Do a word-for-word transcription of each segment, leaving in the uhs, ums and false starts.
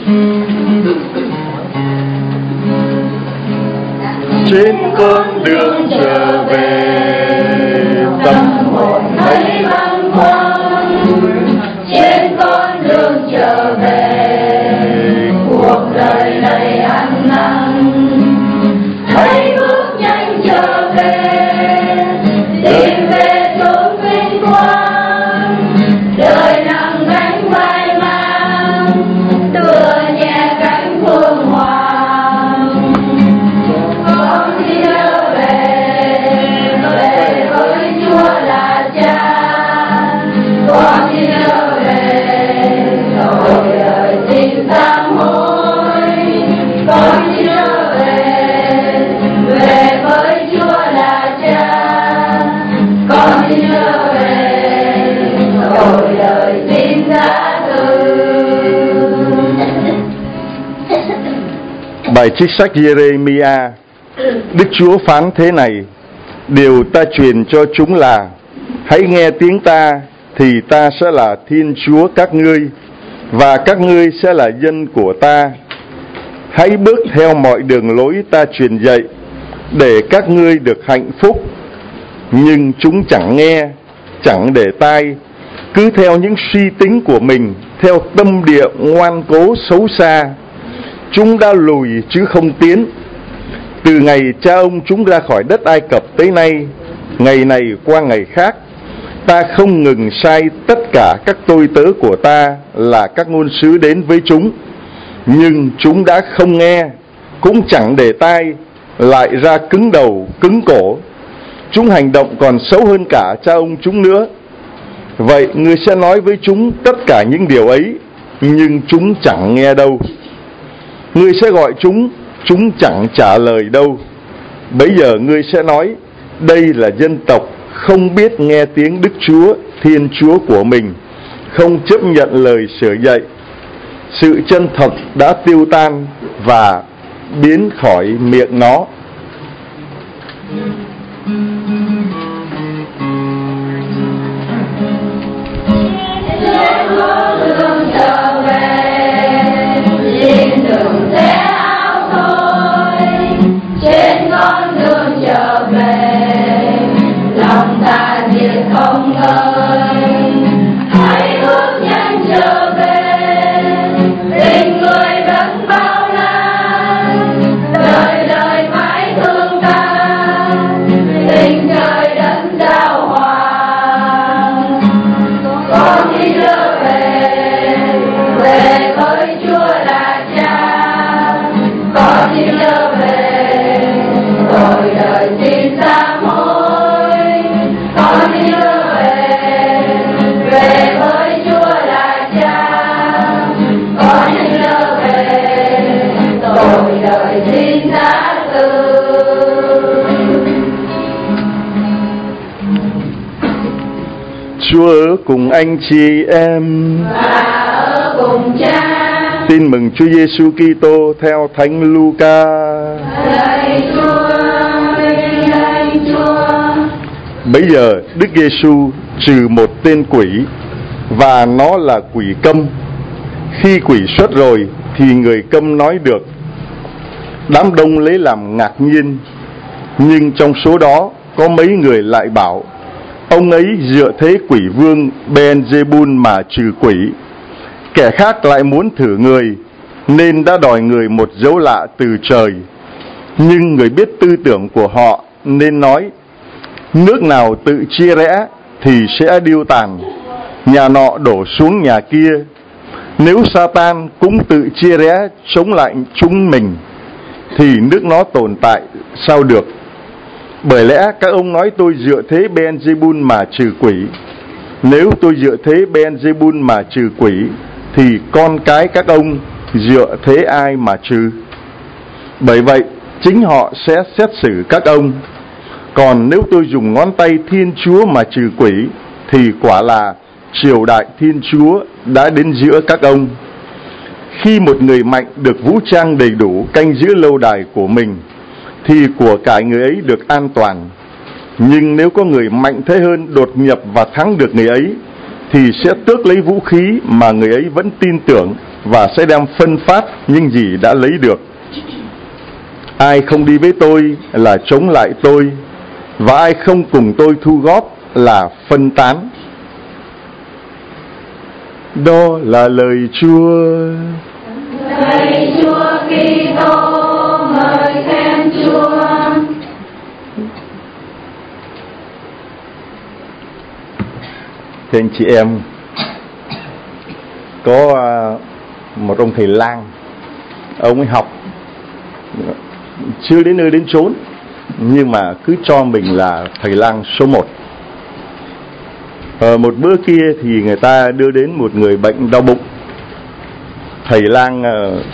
Trên con đường trở về, tâm hồn thấy băn khoăn. Trên con đường trở về, cuộc đời đầy ăn năn. Hãy bước nhanh trở về, tìm về chốn vinh quang. Đời nặng gánh vai mang, tựa nhẹ cánh phương hoàng. Con đi trở về, về với Chúa là Cha. Con đi trở về, đổi đời xin sám hối. Con đi trở về, về với Chúa là Cha. Con đi trở về, đổi đời xin tha thứ. Bài trích sách Giê-rê-mi-a. Đức Chúa phán thế này: điều ta truyền cho chúng là, hãy nghe tiếng ta, thì ta sẽ là Thiên Chúa các ngươi, và các ngươi sẽ là dân của ta. Hãy bước theo mọi đường lối ta truyền dạy, để các ngươi được hạnh phúc. Nhưng chúng chẳng nghe, chẳng để tai, cứ theo những suy tính của mình, theo tâm địa ngoan cố xấu xa. Chúng đã lùi chứ không tiến. Từ ngày cha ông chúng ra khỏi đất Ai Cập tới nay, ngày này qua ngày khác, ta không ngừng sai tất cả các tôi tớ của ta là các ngôn sứ đến với chúng. Nhưng chúng đã không nghe, cũng chẳng để tai, lại ra cứng đầu, cứng cổ. Chúng hành động còn xấu hơn cả cha ông chúng nữa. Vậy ngươi sẽ nói với chúng tất cả những điều ấy, nhưng chúng chẳng nghe đâu. Ngươi sẽ gọi chúng, chúng chẳng trả lời đâu. Bấy giờ ngươi sẽ nói, đây là dân tộc không biết nghe tiếng Đức Chúa, Thiên Chúa của mình, không chấp nhận lời sửa dạy. Sự chân thật đã tiêu tan và biến khỏi miệng nó. Trên con đường trở về, lòng ta diệt không ngơi. Hãy bước nhanh trở về, tình người vẫn bao la. Đời đời mãi thương ta, tình trời đất giao hòa. Con đi trở về, về với Chúa là Cha. Con đi trở về, đổi đời xin sám hối. Con đi trở về, về với Chúa là Cha. Con đi trở về, đổi đời xin tha thứ. Chúa ở cùng anh chị em và ở cùng Cha. Tin mừng Chúa Giêsu Kitô theo Thánh Luca. Lạy Chúa, lạy Chúa. Bấy giờ Đức Giêsu trừ một tên quỷ, và nó là quỷ câm. Khi quỷ xuất rồi thì người câm nói được. Đám đông lấy làm ngạc nhiên, nhưng trong số đó có mấy người lại bảo, ông ấy dựa thế quỷ vương Beelzebul mà trừ quỷ. Kẻ khác lại muốn thử người, nên đã đòi người một dấu lạ từ trời. Nhưng người biết tư tưởng của họ, nên nói, nước nào tự chia rẽ thì sẽ điêu tàn, nhà nọ đổ xuống nhà kia. Nếu Satan cũng tự chia rẽ chống lại chúng mình, thì nước nó tồn tại sao được? Bởi lẽ các ông nói tôi dựa thế Beelzebul mà trừ quỷ. Nếu tôi dựa thế Beelzebul mà trừ quỷ, thì con cái các ông dựa thế ai mà trừ? Bởi vậy chính họ sẽ xét xử các ông. Còn nếu tôi dùng ngón tay Thiên Chúa mà trừ quỷ, thì quả là triều đại Thiên Chúa đã đến giữa các ông. Khi một người mạnh được vũ trang đầy đủ canh giữ lâu đài của mình, thì của cải người ấy được an toàn. Nhưng nếu có người mạnh thế hơn đột nhập và thắng được người ấy, thì sẽ tước lấy vũ khí mà người ấy vẫn tin tưởng và sẽ đem phân phát những gì đã lấy được. Ai không đi với tôi là chống lại tôi, và ai không cùng tôi thu góp là phân tán. Đó là lời Chúa. Lạy Chúa Kitô, ngợi khen Chúa. Thưa anh chị em, có một ông thầy lang, ông ấy học chưa đến nơi đến chốn, nhưng mà cứ cho mình là thầy lang số một. Ở một bữa kia thì người ta đưa đến một người bệnh đau bụng. Thầy lang uh,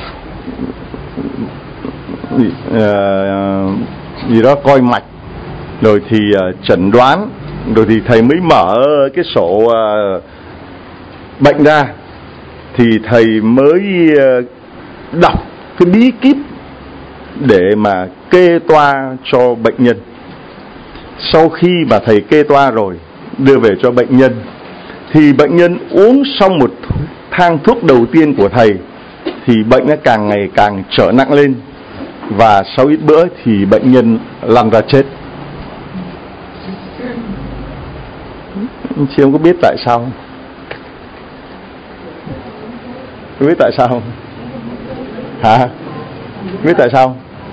uh, gì đó coi mạch, rồi thì uh, chẩn đoán, rồi thì thầy mới mở cái sổ uh, bệnh ra, thì thầy mới uh, đọc cái bí kíp để mà kê toa cho bệnh nhân. Sau khi mà thầy kê toa rồi, đưa về cho bệnh nhân, thì bệnh nhân uống xong một thang thuốc đầu tiên của thầy thì bệnh nó càng ngày càng trở nặng lên, và sau ít bữa thì bệnh nhân lăn ra chết. Chị em có biết tại sao không? Có biết tại sao không? Hả? Biết tại sao?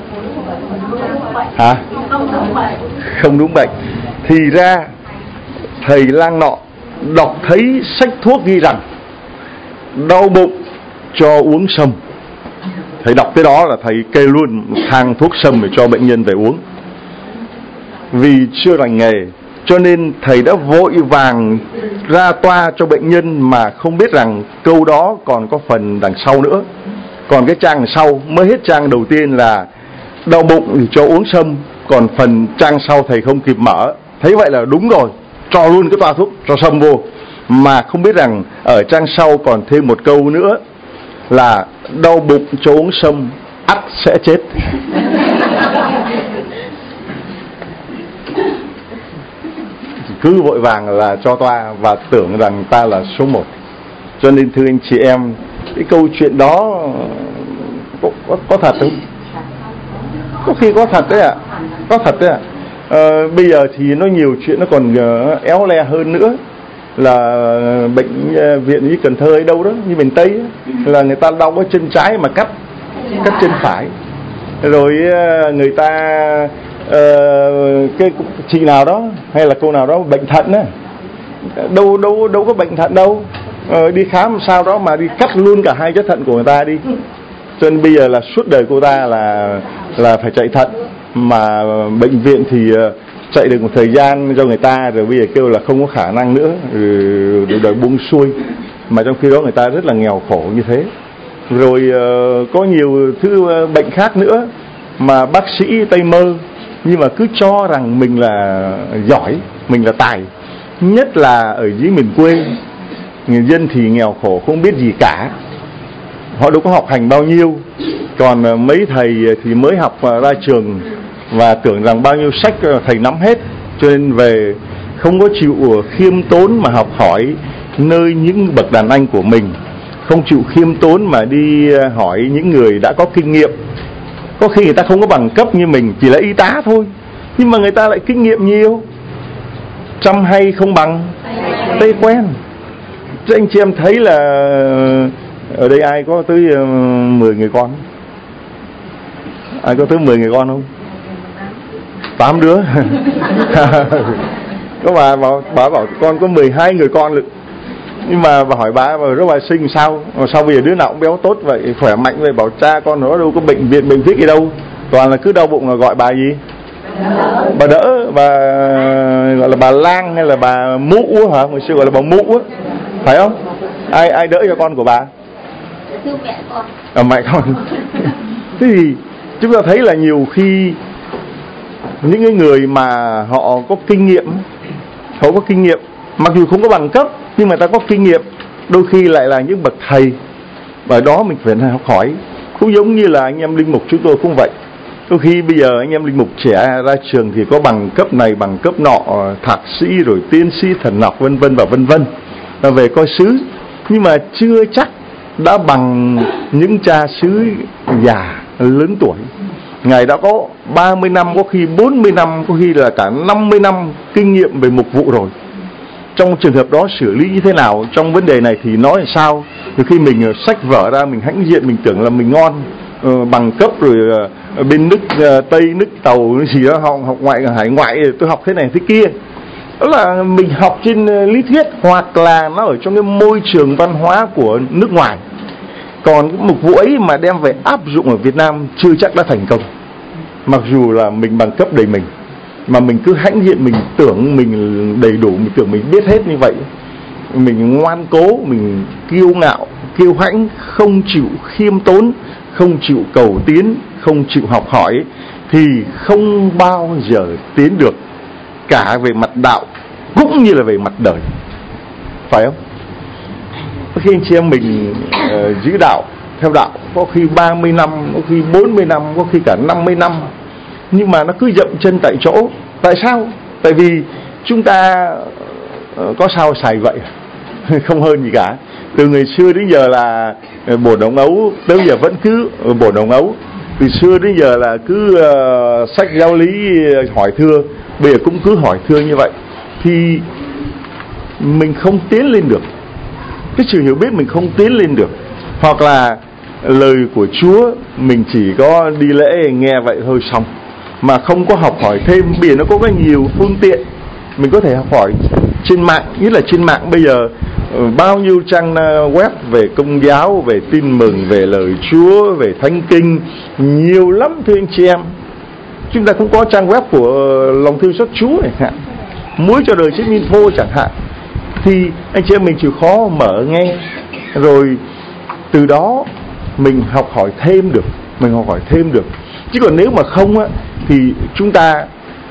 Hả? Không đúng bệnh. Thì ra thầy lang nọ đọc thấy sách thuốc ghi rằng đau bụng cho uống sâm. Thầy đọc tới đó là thầy kê luôn thang thuốc sâm để cho bệnh nhân về uống. Vì chưa rành nghề cho nên thầy đã vội vàng ra toa cho bệnh nhân, mà không biết rằng câu đó còn có phần đằng sau nữa. Còn cái trang đằng sau, mới hết trang đầu tiên là đau bụng thì cho uống sâm, còn phần trang sau thầy không kịp mở. Thấy vậy là đúng rồi, cho luôn cái toa thuốc cho sâm vô, mà không biết rằng ở trang sau còn thêm một câu nữa là đau bụng cho uống sâm ắt sẽ chết. Cứ vội vàng là cho toa và tưởng rằng ta là số một. Cho nên thưa anh chị em, cái câu chuyện đó có, có, có thật không? Có khi có thật đấy ạ, à. Có thật đấy ạ. À. À, bây giờ thì nó nhiều chuyện nó còn uh, éo le hơn nữa. Là bệnh uh, viện như Cần Thơ hay đâu đó, như miền Tây ấy, là người ta đau cái chân trái mà cắt cắt chân phải. Rồi uh, người ta uh, cái chị nào đó hay là cô nào đó bệnh thận á, đâu đâu đâu có bệnh thận đâu, uh, đi khám sao đó mà đi cắt luôn cả hai chất thận của người ta đi. Cho nên bây giờ là suốt đời cô ta là là phải chạy thận, mà bệnh viện thì chạy được một thời gian cho người ta, rồi bây giờ kêu là không có khả năng nữa, rồi đời buông xuôi. Mà trong khi đó người ta rất là nghèo khổ như thế. Rồi uh, có nhiều thứ bệnh khác nữa mà bác sĩ Tây mơ, nhưng mà cứ cho rằng mình là giỏi, mình là tài. Nhất là ở dưới miền quê, người dân thì nghèo khổ không biết gì cả, họ đâu có học hành bao nhiêu. Còn mấy thầy thì mới học ra trường và tưởng rằng bao nhiêu sách thầy nắm hết, cho nên về không có chịu khiêm tốn mà học hỏi nơi những bậc đàn anh của mình, không chịu khiêm tốn mà đi hỏi những người đã có kinh nghiệm. Có khi người ta không có bằng cấp như mình, chỉ là y tá thôi, nhưng mà người ta lại kinh nghiệm nhiều. Trăm hay không bằng tay quen. Chứ anh chị em thấy là ở đây ai có tới uh, mười người con? Ai có tới mười người con không? Tám đứa. Có bà bảo, bà bảo con có mười hai người con lực. Nhưng mà bà hỏi bà, bà rất là sinh sao? Sao bây giờ đứa nào cũng béo tốt vậy, khỏe mạnh vậy? Bảo cha con nó đâu có bệnh viện, bệnh viện gì đâu. Toàn là cứ đau bụng là gọi bà gì? Bà đỡ, bà gọi là bà lang hay là bà mụ hả? Hồi xưa gọi là bà mụ á, phải không? Ai ai đỡ cho con của bà? Mẹ con. À, mẹ con. Thế thì chúng ta thấy là nhiều khi những cái người mà họ có kinh nghiệm, họ có kinh nghiệm, mặc dù không có bằng cấp nhưng mà ta có kinh nghiệm, đôi khi lại là những bậc thầy, và đó mình phải học hỏi. Cũng giống như là anh em linh mục chúng tôi cũng vậy. Đôi khi bây giờ anh em linh mục trẻ ra trường thì có bằng cấp này, bằng cấp nọ, thạc sĩ rồi tiến sĩ thần học vân vân và vân vân, và về coi xứ, nhưng mà chưa chắc đã bằng những cha xứ già lớn tuổi. Ngài đã có ba mươi năm, có khi bốn mươi năm, có khi là cả năm mươi năm kinh nghiệm về mục vụ rồi. Trong trường hợp đó xử lý như thế nào trong vấn đề này thì nói là sao? Từ khi mình xách vở ra, mình hãnh diện, mình tưởng là mình ngon, uh, bằng cấp rồi uh, bên nước uh, Tây, nước Tàu gì đó, học, học ngoại hải ngoại, tôi học thế này thế kia. Đó là mình học trên uh, lý thuyết, hoặc là nó ở trong cái môi trường văn hóa của nước ngoài. Còn cái mục vụ ấy mà đem về áp dụng ở Việt Nam chưa chắc đã thành công. Mặc dù là mình bằng cấp đầy mình, mà mình cứ hãnh diện, mình tưởng mình đầy đủ, mình tưởng mình biết hết như vậy, mình ngoan cố, mình kiêu ngạo, kiêu hãnh, không chịu khiêm tốn, không chịu cầu tiến, không chịu học hỏi, thì không bao giờ tiến được, cả về mặt đạo cũng như là về mặt đời. Phải không? Khi anh chị em mình uh, giữ đạo, theo đạo, có khi ba mươi năm, có khi bốn mươi năm, có khi cả năm mươi năm, nhưng mà nó cứ dậm chân tại chỗ. Tại sao? Tại vì chúng ta uh, có sao xài vậy, không hơn gì cả. Từ ngày xưa đến giờ là uh, bổn ống ấu, tới giờ vẫn cứ uh, bổn ống ấu. Từ xưa đến giờ là cứ uh, sách giáo lý uh, hỏi thưa, bây giờ cũng cứ hỏi thưa như vậy, thì mình không tiến lên được. Cái sự hiểu biết mình không tiến lên được. Hoặc là lời của Chúa mình chỉ có đi lễ nghe vậy thôi xong, mà không có học hỏi thêm. Biển nó có cái nhiều phương tiện mình có thể học hỏi trên mạng. Nhất là trên mạng bây giờ bao nhiêu trang web về công giáo, về tin mừng, về lời Chúa, về thánh kinh, nhiều lắm thưa anh chị em. Chúng ta cũng có trang web của lòng thương xót Chúa này hạn, muối cho đời trên info chẳng hạn. Thì anh chị em mình chịu khó mở nghe, rồi từ đó mình học hỏi thêm được, mình học hỏi thêm được. Chứ còn nếu mà không á, thì chúng ta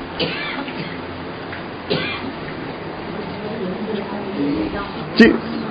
chứ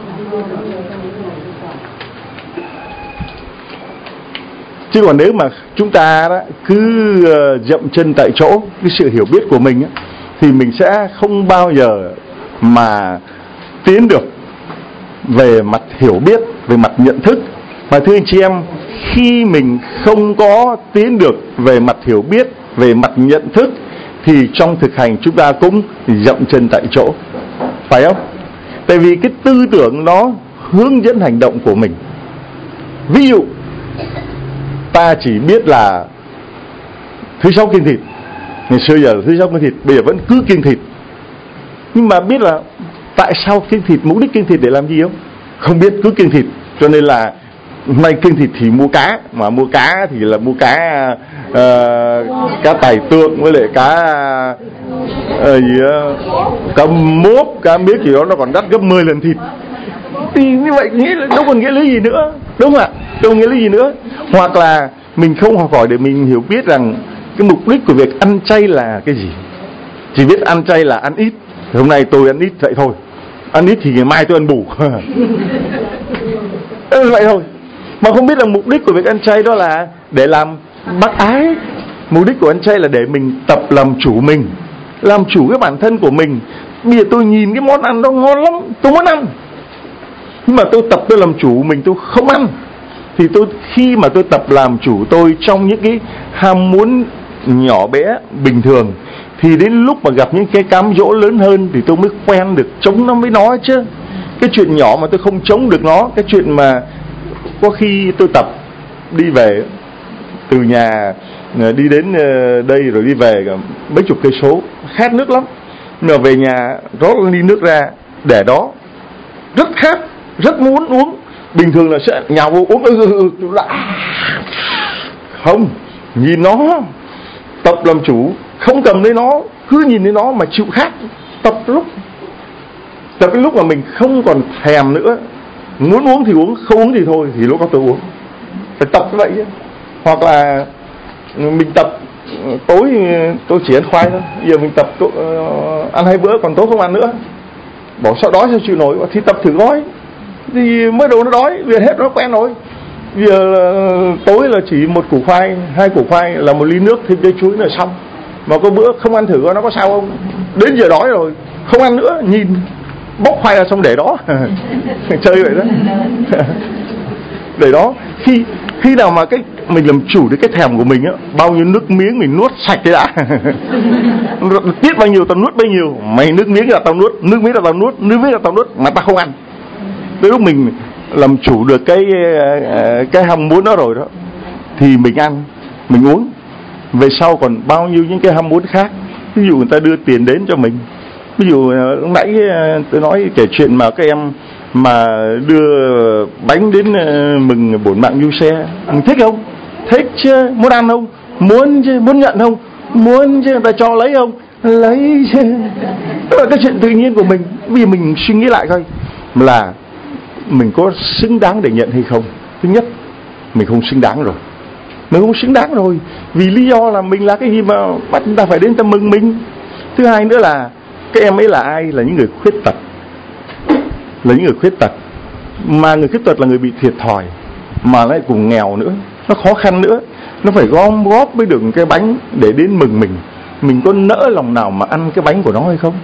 chứ còn nếu mà chúng ta đó cứ dậm chân tại chỗ cái sự hiểu biết của mình á, thì mình sẽ không bao giờ mà tiến được về mặt hiểu biết, về mặt nhận thức. Và thưa anh chị em, khi mình không có tiến được về mặt hiểu biết, về mặt nhận thức, thì trong thực hành chúng ta cũng dậm chân tại chỗ. Phải không? Tại vì cái tư tưởng nó hướng dẫn hành động của mình. Ví dụ ta chỉ biết là thứ sáu kiêng thịt, ngày xưa giờ là thứ sáu kiêng thịt, bây giờ vẫn cứ kiêng thịt, nhưng mà biết là tại sao kiêng thịt, mục đích kiêng thịt để làm gì không? Không biết, cứ kiêng thịt. Cho nên là nay kiêng thịt thì mua cá, mà mua cá thì là mua cá uh, cá tài tượng với lại cá uh, gì uh, cá mốt, cá miếc gì đó, nó còn đắt gấp mười lần thịt. Thì như vậy nghĩa là đâu còn nghĩa lý gì nữa, đúng không ạ? Đâu còn nghĩa lý gì nữa. Hoặc là mình không học hỏi để mình hiểu biết rằng cái mục đích của việc ăn chay là cái gì. Chỉ biết ăn chay là ăn ít, hôm nay tôi ăn ít vậy thôi, ăn ít thì ngày mai tôi ăn bù. Ừ, vậy thôi. Mà không biết là mục đích của việc ăn chay đó là để làm bác ái. Mục đích của ăn chay là để mình tập làm chủ mình, làm chủ cái bản thân của mình. Bây giờ tôi nhìn cái món ăn đó ngon lắm, tôi muốn ăn, nhưng mà tôi tập tôi làm chủ mình, tôi không ăn. Thì tôi khi mà tôi tập làm chủ tôi trong những cái ham muốn nhỏ bé bình thường, thì đến lúc mà gặp những cái cám dỗ lớn hơn thì tôi mới quen được chống nó với nó chứ. Cái chuyện nhỏ mà tôi không chống được nó, cái chuyện mà có khi tôi tập đi về từ nhà đi đến đây rồi đi về mấy chục cây số, khát nước lắm, nhưng mà về nhà rót ly nước ra để đó, rất khát, rất muốn uống. Bình thường là sẽ nhào vô uống, ừ, ừ, ừ, không, nhìn nó, tập làm chủ, không cầm lấy nó, cứ nhìn thấy nó mà chịu khát. Tập lúc tập đến lúc mà mình không còn thèm nữa, muốn uống thì uống, không uống thì thôi, thì lúc đó tôi uống. Phải tập như vậy chứ. Hoặc là mình tập tối tôi chỉ ăn khoai thôi, giờ mình tập tôi, uh, ăn hai bữa, còn tối không ăn nữa, bỏ sao đói sao chịu nổi. Thì tập thử gói thì mới đầu nó đói, vì hết nó quen rồi. Giờ là, tối là chỉ một củ khoai, hai củ khoai là một ly nước thêm cây chuối là xong. Mà có bữa không ăn thử coi nó có sao không. Đến giờ đói rồi, không ăn nữa, nhìn bóc khoai ra xong để đó. Chơi vậy đó. Để đó, khi khi nào mà cái mình làm chủ được cái thèm của mình á, bao nhiêu nước miếng mình nuốt sạch cái đã. Tiết bao nhiêu tao nuốt bấy nhiêu. Mày nước miếng là tao nuốt, nước miếng là tao nuốt, nước miếng là tao nuốt, mà tao không ăn. Tới lúc mình làm chủ được cái cái ham muốn đó rồi đó, thì mình ăn, mình uống. Về sau còn bao nhiêu những cái ham muốn khác. Ví dụ người ta đưa tiền đến cho mình. Ví dụ lúc nãy tôi nói kể chuyện mà các em mà đưa bánh đến mừng bổn mạng du xe, mình thích không? Thích chứ. Muốn ăn không? Muốn chứ. Muốn nhận không? Muốn chứ. Người ta cho lấy không? Lấy chứ. Đó là cái chuyện tự nhiên của mình. Bây giờ mình suy nghĩ lại coi, là mình có xứng đáng để nhận hay không? Thứ nhất, mình không xứng đáng rồi. Mình không xứng đáng rồi. Vì lý do là mình là cái gì mà bắt người ta phải đến ta mừng mình. Thứ hai nữa là các em ấy là ai? Là những người khuyết tật. Là những người khuyết tật. Mà người khuyết tật là người bị thiệt thòi, mà lại cùng nghèo nữa. Nó khó khăn nữa. Nó phải gom góp mới được cái bánh để đến mừng mình. Mình có nỡ lòng nào mà ăn cái bánh của nó hay không?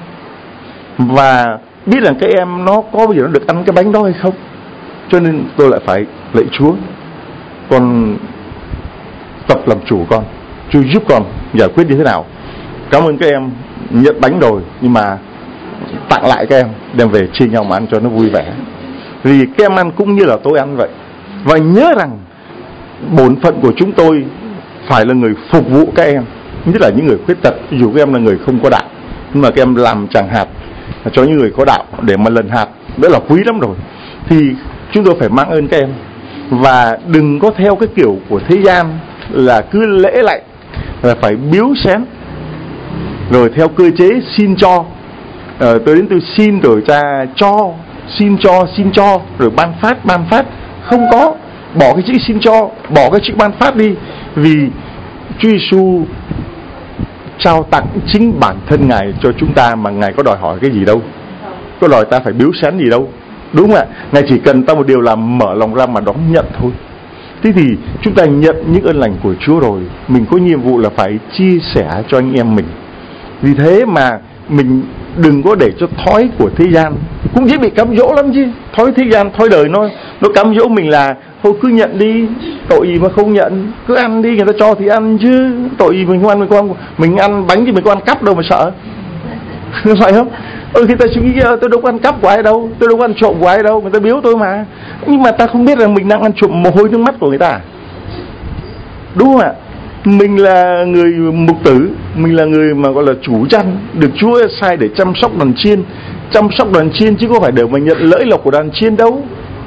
Và biết rằng các em nó có bao giờ nó được ăn cái bánh đó hay không? Cho nên tôi lại phải lạy Chúa, con tập làm chủ con, Chúa giúp con giải quyết như thế nào. Cảm ơn các em nhận bánh rồi, nhưng mà tặng lại các em, đem về chia nhau mà ăn cho nó vui vẻ. Vì các em ăn cũng như là tôi ăn vậy. Và nhớ rằng bổn phận của chúng tôi phải là người phục vụ các em, nhất là những người khuyết tật. Dù các em là người không có đạo, nhưng mà các em làm chẳng hạt cho những người có đạo để mà lần hạt, đó là quý lắm rồi. Thì chúng tôi phải mang ơn các em. Và đừng có theo cái kiểu của thế gian là cứ lễ lạy, là phải biếu xén, rồi theo cơ chế xin cho. Ờ, tôi đến tôi xin rồi cha cho, xin cho, xin cho, rồi ban phát, ban phát. Không có. Bỏ cái chữ xin cho, bỏ cái chữ ban phát đi. Vì Chúa Giêsu trao tặng chính bản thân Ngài cho chúng ta, mà Ngài có đòi hỏi cái gì đâu, có đòi ta phải biếu xén gì đâu. Đúng không ạ? Ngài chỉ cần ta một điều là mở lòng ra mà đón nhận thôi. Thế thì chúng ta nhận những ơn lành của Chúa rồi, mình có nhiệm vụ là phải chia sẻ cho anh em mình. Vì thế mà mình đừng có để cho thói của thế gian, cũng dễ bị cám dỗ lắm chứ. Thói thế gian, thói đời nó nó cám dỗ mình là thôi cứ nhận đi, tội gì mà không nhận, cứ ăn đi, người ta cho thì ăn chứ, tội gì mình không ăn. Mình không, mình ăn bánh thì mình có ăn cắp đâu mà sợ. Phải không? Ừ, khi ta suy nghĩ tôi đâu có ăn cắp của ai đâu, tôi đâu có ăn trộm của ai đâu, người ta biếu tôi mà. Nhưng mà ta không biết rằng mình đang ăn trộm mồ hôi nước mắt của người ta. Đúng không ạ? Mình là người mục tử, mình là người mà gọi là chủ chăn, được Chúa sai để chăm sóc đàn chiên. Chăm sóc đàn chiên chứ có phải để mà nhận lợi lộc của đàn chiên đâu.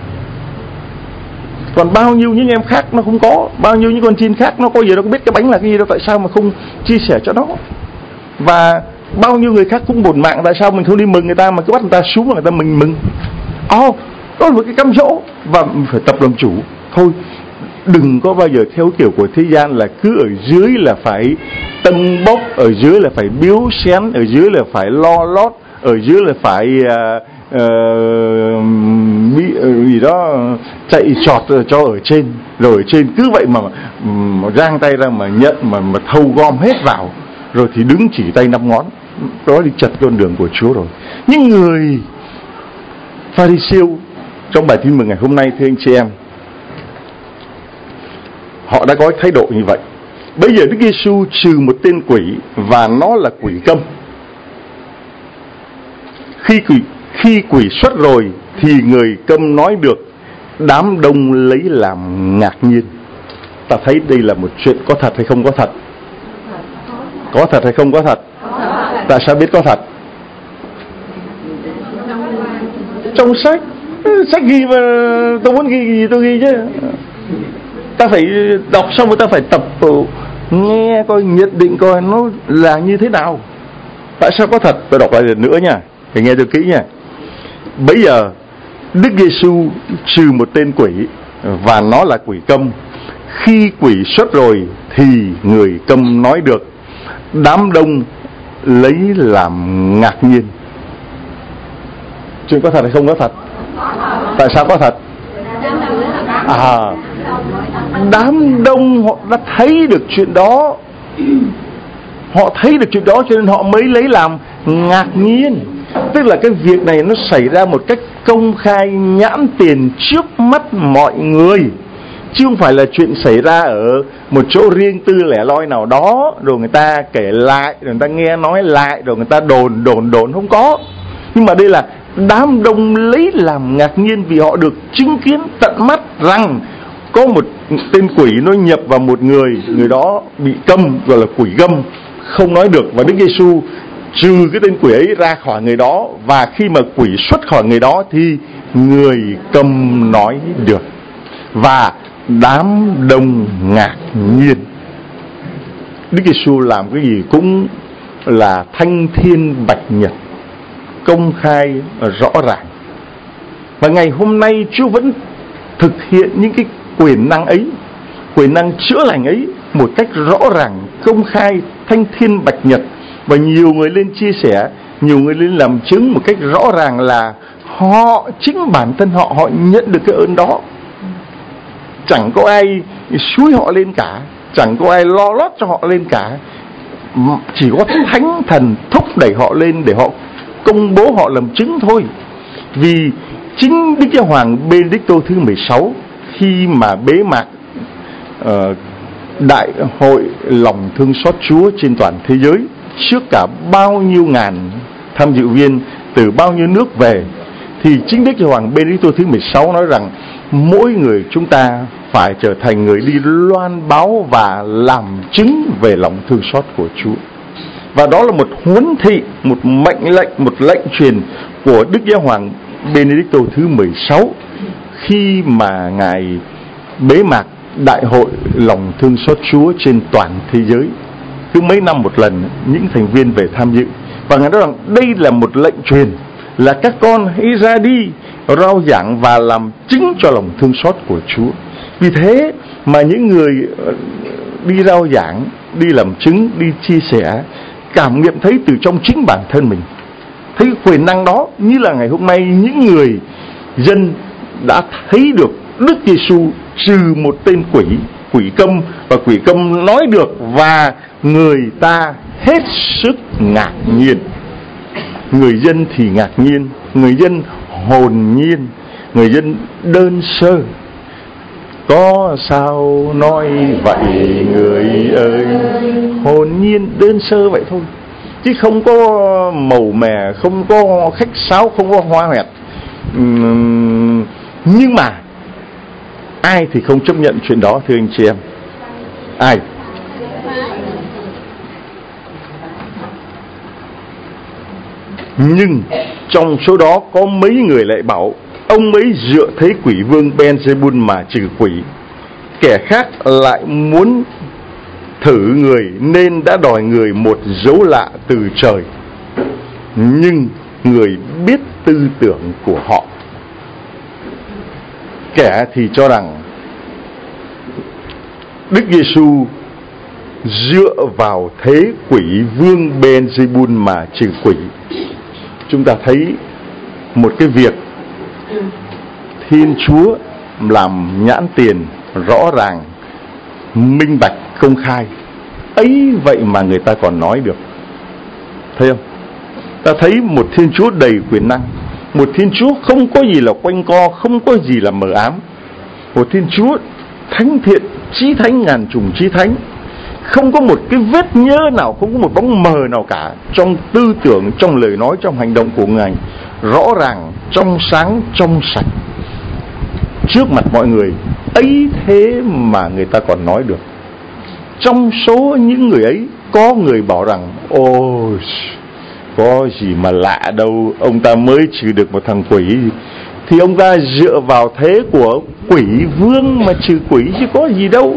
Còn bao nhiêu những em khác nó không có, bao nhiêu những con chiên khác nó có gì đâu có biết cái bánh là cái gì đâu, tại sao mà không chia sẻ cho nó. Và bao nhiêu người khác cũng bổn mạng, tại sao mình không đi mừng người ta mà cứ bắt người ta xuống mà người ta mình mừng. Ồ, oh, đó là một cái cám dỗ. Và mình phải tập làm chủ. Thôi, đừng có bao giờ theo kiểu của thế gian là cứ ở dưới là phải tâng bốc, ở dưới là phải biếu xén, ở dưới là phải lo lót, ở dưới là phải uh, uh, gì đó chạy trọt cho ở trên. Rồi ở trên cứ vậy mà, mà giang tay ra mà nhận, mà, mà thâu gom hết vào, rồi thì đứng chỉ tay năm ngón. Đó đi chật con đường của Chúa rồi. Những người Pha-ri-siêu trong bài tin mừng ngày hôm nay, thưa anh chị em, họ đã có thái độ như vậy. Bây giờ Đức Giêsu trừ một tên quỷ, và nó là quỷ câm. Khi quỷ, khi quỷ xuất rồi thì người câm nói được, đám đông lấy làm ngạc nhiên. Ta thấy đây là một chuyện có thật hay không có thật? Có thật hay không có thật? Tại sao biết có thật? Trong sách, sách ghi mà tôi muốn ghi gì tôi ghi chứ. Ta phải đọc xong rồi ta phải tập nghe coi, nhận định coi nó là như thế nào. Tại sao có thật? Tôi đọc lại lần nữa nha, phải nghe cho kỹ nha. Bây giờ Đức Giêsu trừ một tên quỷ, và nó là quỷ câm. Khi quỷ xuất rồi thì người câm nói được, đám đông lấy làm ngạc nhiên. Chuyện có thật hay không có thật? Tại sao có thật? À, đám đông họ đã thấy được chuyện đó. Họ thấy được chuyện đó cho nên họ mới lấy làm ngạc nhiên. Tức là cái việc này nó xảy ra một cách công khai nhãn tiền trước mắt mọi người, chứ không phải là chuyện xảy ra ở một chỗ riêng tư lẻ loi nào đó, rồi người ta kể lại, rồi người ta nghe nói lại, rồi người ta đồn đồn đồn, không có. Nhưng mà đây là đám đông lấy làm ngạc nhiên vì họ được chứng kiến tận mắt rằng có một tên quỷ nó nhập vào một người, người đó bị câm, gọi là quỷ gâm, không nói được, và Đức Giêsu trừ cái tên quỷ ấy ra khỏi người đó, và khi mà quỷ xuất khỏi người đó thì người câm nói được, và đám đông ngạc nhiên. Đức Giêsu làm cái gì cũng là thanh thiên bạch nhật, công khai rõ ràng. Và ngày hôm nay Chúa vẫn thực hiện những cái quyền năng ấy, quyền năng chữa lành ấy một cách rõ ràng, công khai, thanh thiên bạch nhật. Và nhiều người lên chia sẻ, nhiều người lên làm chứng một cách rõ ràng là họ, chính bản thân họ, họ nhận được cái ơn đó. Chẳng có ai xúi họ lên cả, chẳng có ai lo lót cho họ lên cả, chỉ có Thánh Thần thúc đẩy họ lên để họ công bố, họ làm chứng thôi. Vì chính Đức Giáo Hoàng Benedicto thứ mười sáu khi mà bế mạc uh, Đại hội lòng thương xót Chúa trên toàn thế giới, trước cả bao nhiêu ngàn tham dự viên từ bao nhiêu nước về, thì chính Đức Giáo Hoàng Benedicto thứ mười sáu nói rằng mỗi người chúng ta phải trở thành người đi loan báo và làm chứng về lòng thương xót của Chúa. Và đó là một huấn thị, một mệnh lệnh, một lệnh truyền của Đức Giáo Hoàng Benedicto thứ mười sáu khi mà Ngài bế mạc Đại hội lòng thương xót Chúa trên toàn thế giới. Cứ mấy năm một lần những thành viên về tham dự, và Ngài nói rằng đây là một lệnh truyền, là các con hãy ra đi rao giảng và làm chứng cho lòng thương xót của Chúa. Vì thế mà những người đi rao giảng, đi làm chứng, đi chia sẻ, cảm nghiệm thấy từ trong chính bản thân mình, thấy quyền năng đó. Như là ngày hôm nay những người dân đã thấy được Đức Giêsu trừ một tên quỷ, quỷ câm, và quỷ câm nói được, và người ta hết sức ngạc nhiên. Người dân thì ngạc nhiên, người dân hồn nhiên, người dân đơn sơ. Có sao nói vậy người ơi, hồn nhiên đơn sơ vậy thôi, chứ không có màu mè, không có khách sáo, không có hoa hoẹt. uhm, Nhưng mà ai thì không chấp nhận chuyện đó thưa anh chị em? Ai? Nhưng trong số đó có mấy người lại bảo ông ấy dựa thấy quỷ vương Beelzebul mà trừ quỷ. Kẻ khác lại muốn thử người nên đã đòi người một dấu lạ từ trời. Nhưng người biết tư tưởng của họ. Kẻ thì cho rằng Đức Giêsu dựa vào thế quỷ vương Beelzebul mà trừ quỷ. Chúng ta thấy một cái việc Thiên Chúa làm nhãn tiền rõ ràng, minh bạch, công khai ấy, vậy mà người ta còn nói được. Thấy không? Ta thấy một Thiên Chúa đầy quyền năng, một Thiên Chúa không có gì là quanh co, không có gì là mờ ám, một Thiên Chúa thánh thiện, chí thánh ngàn trùng chí thánh, không có một cái vết nhơ nào, không có một bóng mờ nào cả trong tư tưởng, trong lời nói, trong hành động của Ngài, rõ ràng, trong sáng, trong sạch trước mặt mọi người. Ấy thế mà người ta còn nói được. Trong số những người ấy có người bảo rằng ôi, có gì mà lạ đâu, ông ta mới trừ được một thằng quỷ, thì ông ta dựa vào thế của quỷ vương mà trừ quỷ chứ có gì đâu.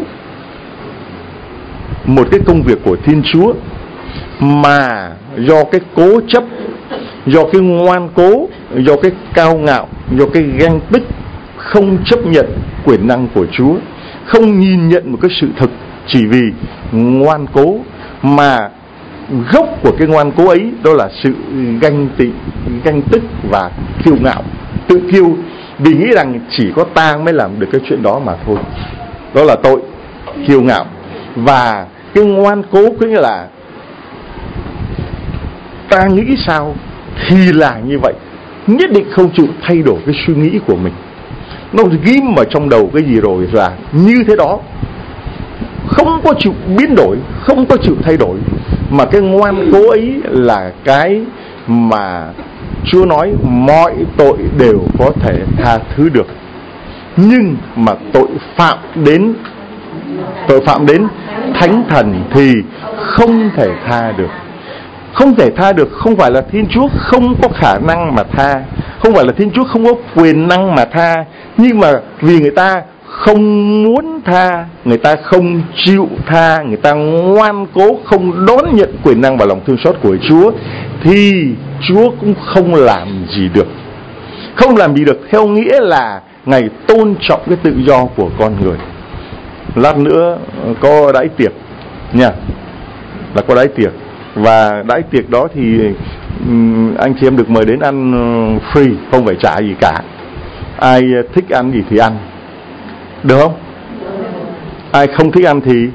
Một cái công việc của Thiên Chúa mà do cái cố chấp, do cái ngoan cố, do cái cao ngạo, do cái ganh tức, không chấp nhận quyền năng của Chúa, không nhìn nhận một cái sự thực, chỉ vì ngoan cố, mà gốc của cái ngoan cố ấy đó là sự ganh tị, ganh tức và kiêu ngạo, tự kiêu, vì nghĩ rằng chỉ có ta mới làm được cái chuyện đó mà thôi. Đó là tội kiêu ngạo. Và cái ngoan cố có nghĩa là ta nghĩ sao thì là như vậy, nhất định không chịu thay đổi cái suy nghĩ của mình. Nó ghim vào trong đầu cái gì rồi là như thế đó, không có chịu biến đổi, không có chịu thay đổi. Mà cái ngoan cố ấy là cái mà Chúa nói mọi tội đều có thể tha thứ được. Nhưng mà tội phạm đến tội phạm đến thánh thần thì không thể tha được. Không thể tha được không phải là Thiên Chúa không có khả năng mà tha, không phải là Thiên Chúa không có quyền năng mà tha, nhưng mà vì người ta không muốn tha, người ta không chịu tha, người ta ngoan cố không đón nhận quyền năng và lòng thương xót của Chúa, thì Chúa cũng không làm gì được. Không làm gì được theo nghĩa là Ngài tôn trọng cái tự do của con người. Lát nữa có đãi tiệc nha, là có đãi tiệc. Và đãi tiệc đó thì anh chị em được mời đến ăn free, không phải trả gì cả. Ai thích ăn gì thì ăn, được không? Ai không thích ăn thì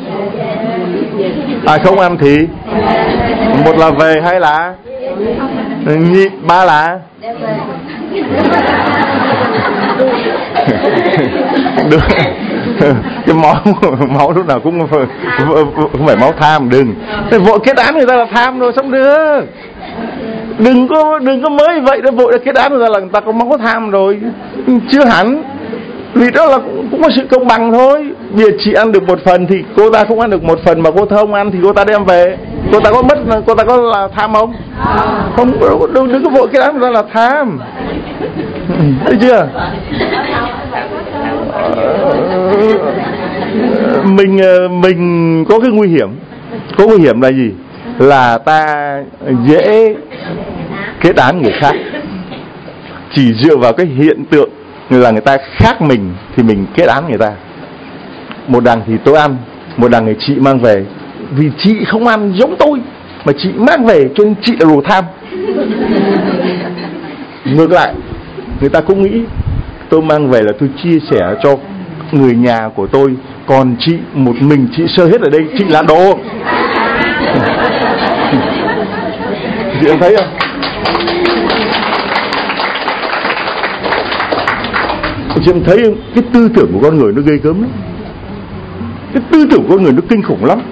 ai không ăn thì một là về, hai là nhị, ba là được. Cái máu máu lúc nào cũng không phải máu tham, đừng vội kết án người ta là tham rồi xong được. Đừng có đừng có mới vậy đó vội kết án người ta là người ta có máu tham rồi, chưa hẳn. Vì đó là cũng có sự công bằng thôi. Bây giờ chị ăn được một phần thì cô ta không ăn được một phần, mà cô ta không ăn thì cô ta đem về, cô ta có mất, cô ta có là tham không? Không, đừng, đừng có vội kết án người ta là tham. Thấy chưa? Mình mình có cái nguy hiểm. Có nguy hiểm là gì? Là ta dễ kết án người khác chỉ dựa vào cái hiện tượng là người ta khác mình thì mình kết án người ta. Một đằng thì tôi ăn, một đằng thì chị mang về. Vì chị không ăn giống tôi mà chị mang về cho nên chị là đồ tham. Ngược lại, người ta cũng nghĩ tôi mang về là tôi chia sẻ cho người nhà của tôi, còn chị một mình chị sơ hết ở đây, chị là đồ. Chị em thấy không? Chị em thấy không? Cái tư tưởng của con người nó ghê gớm lắm. Cái tư tưởng của con người nó kinh khủng lắm.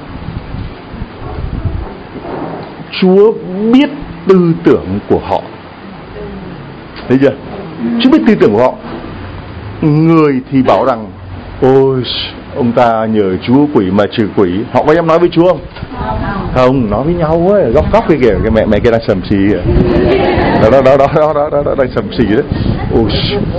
Chúa biết tư tưởng của họ. Thấy chưa? Chúa biết tư tưởng của họ. Người thì bảo rằng ôi ông ta nhờ Chúa quỷ mà trừ quỷ. Họ có dám nói với Chúa không? Không, nói với nhau ấy, góc góc cái kìa, cái mẹ mẹ kia đang sầm xì kìa. Đó đó đó đó đó đó, đó, đó đang sầm xì đấy. Ôi,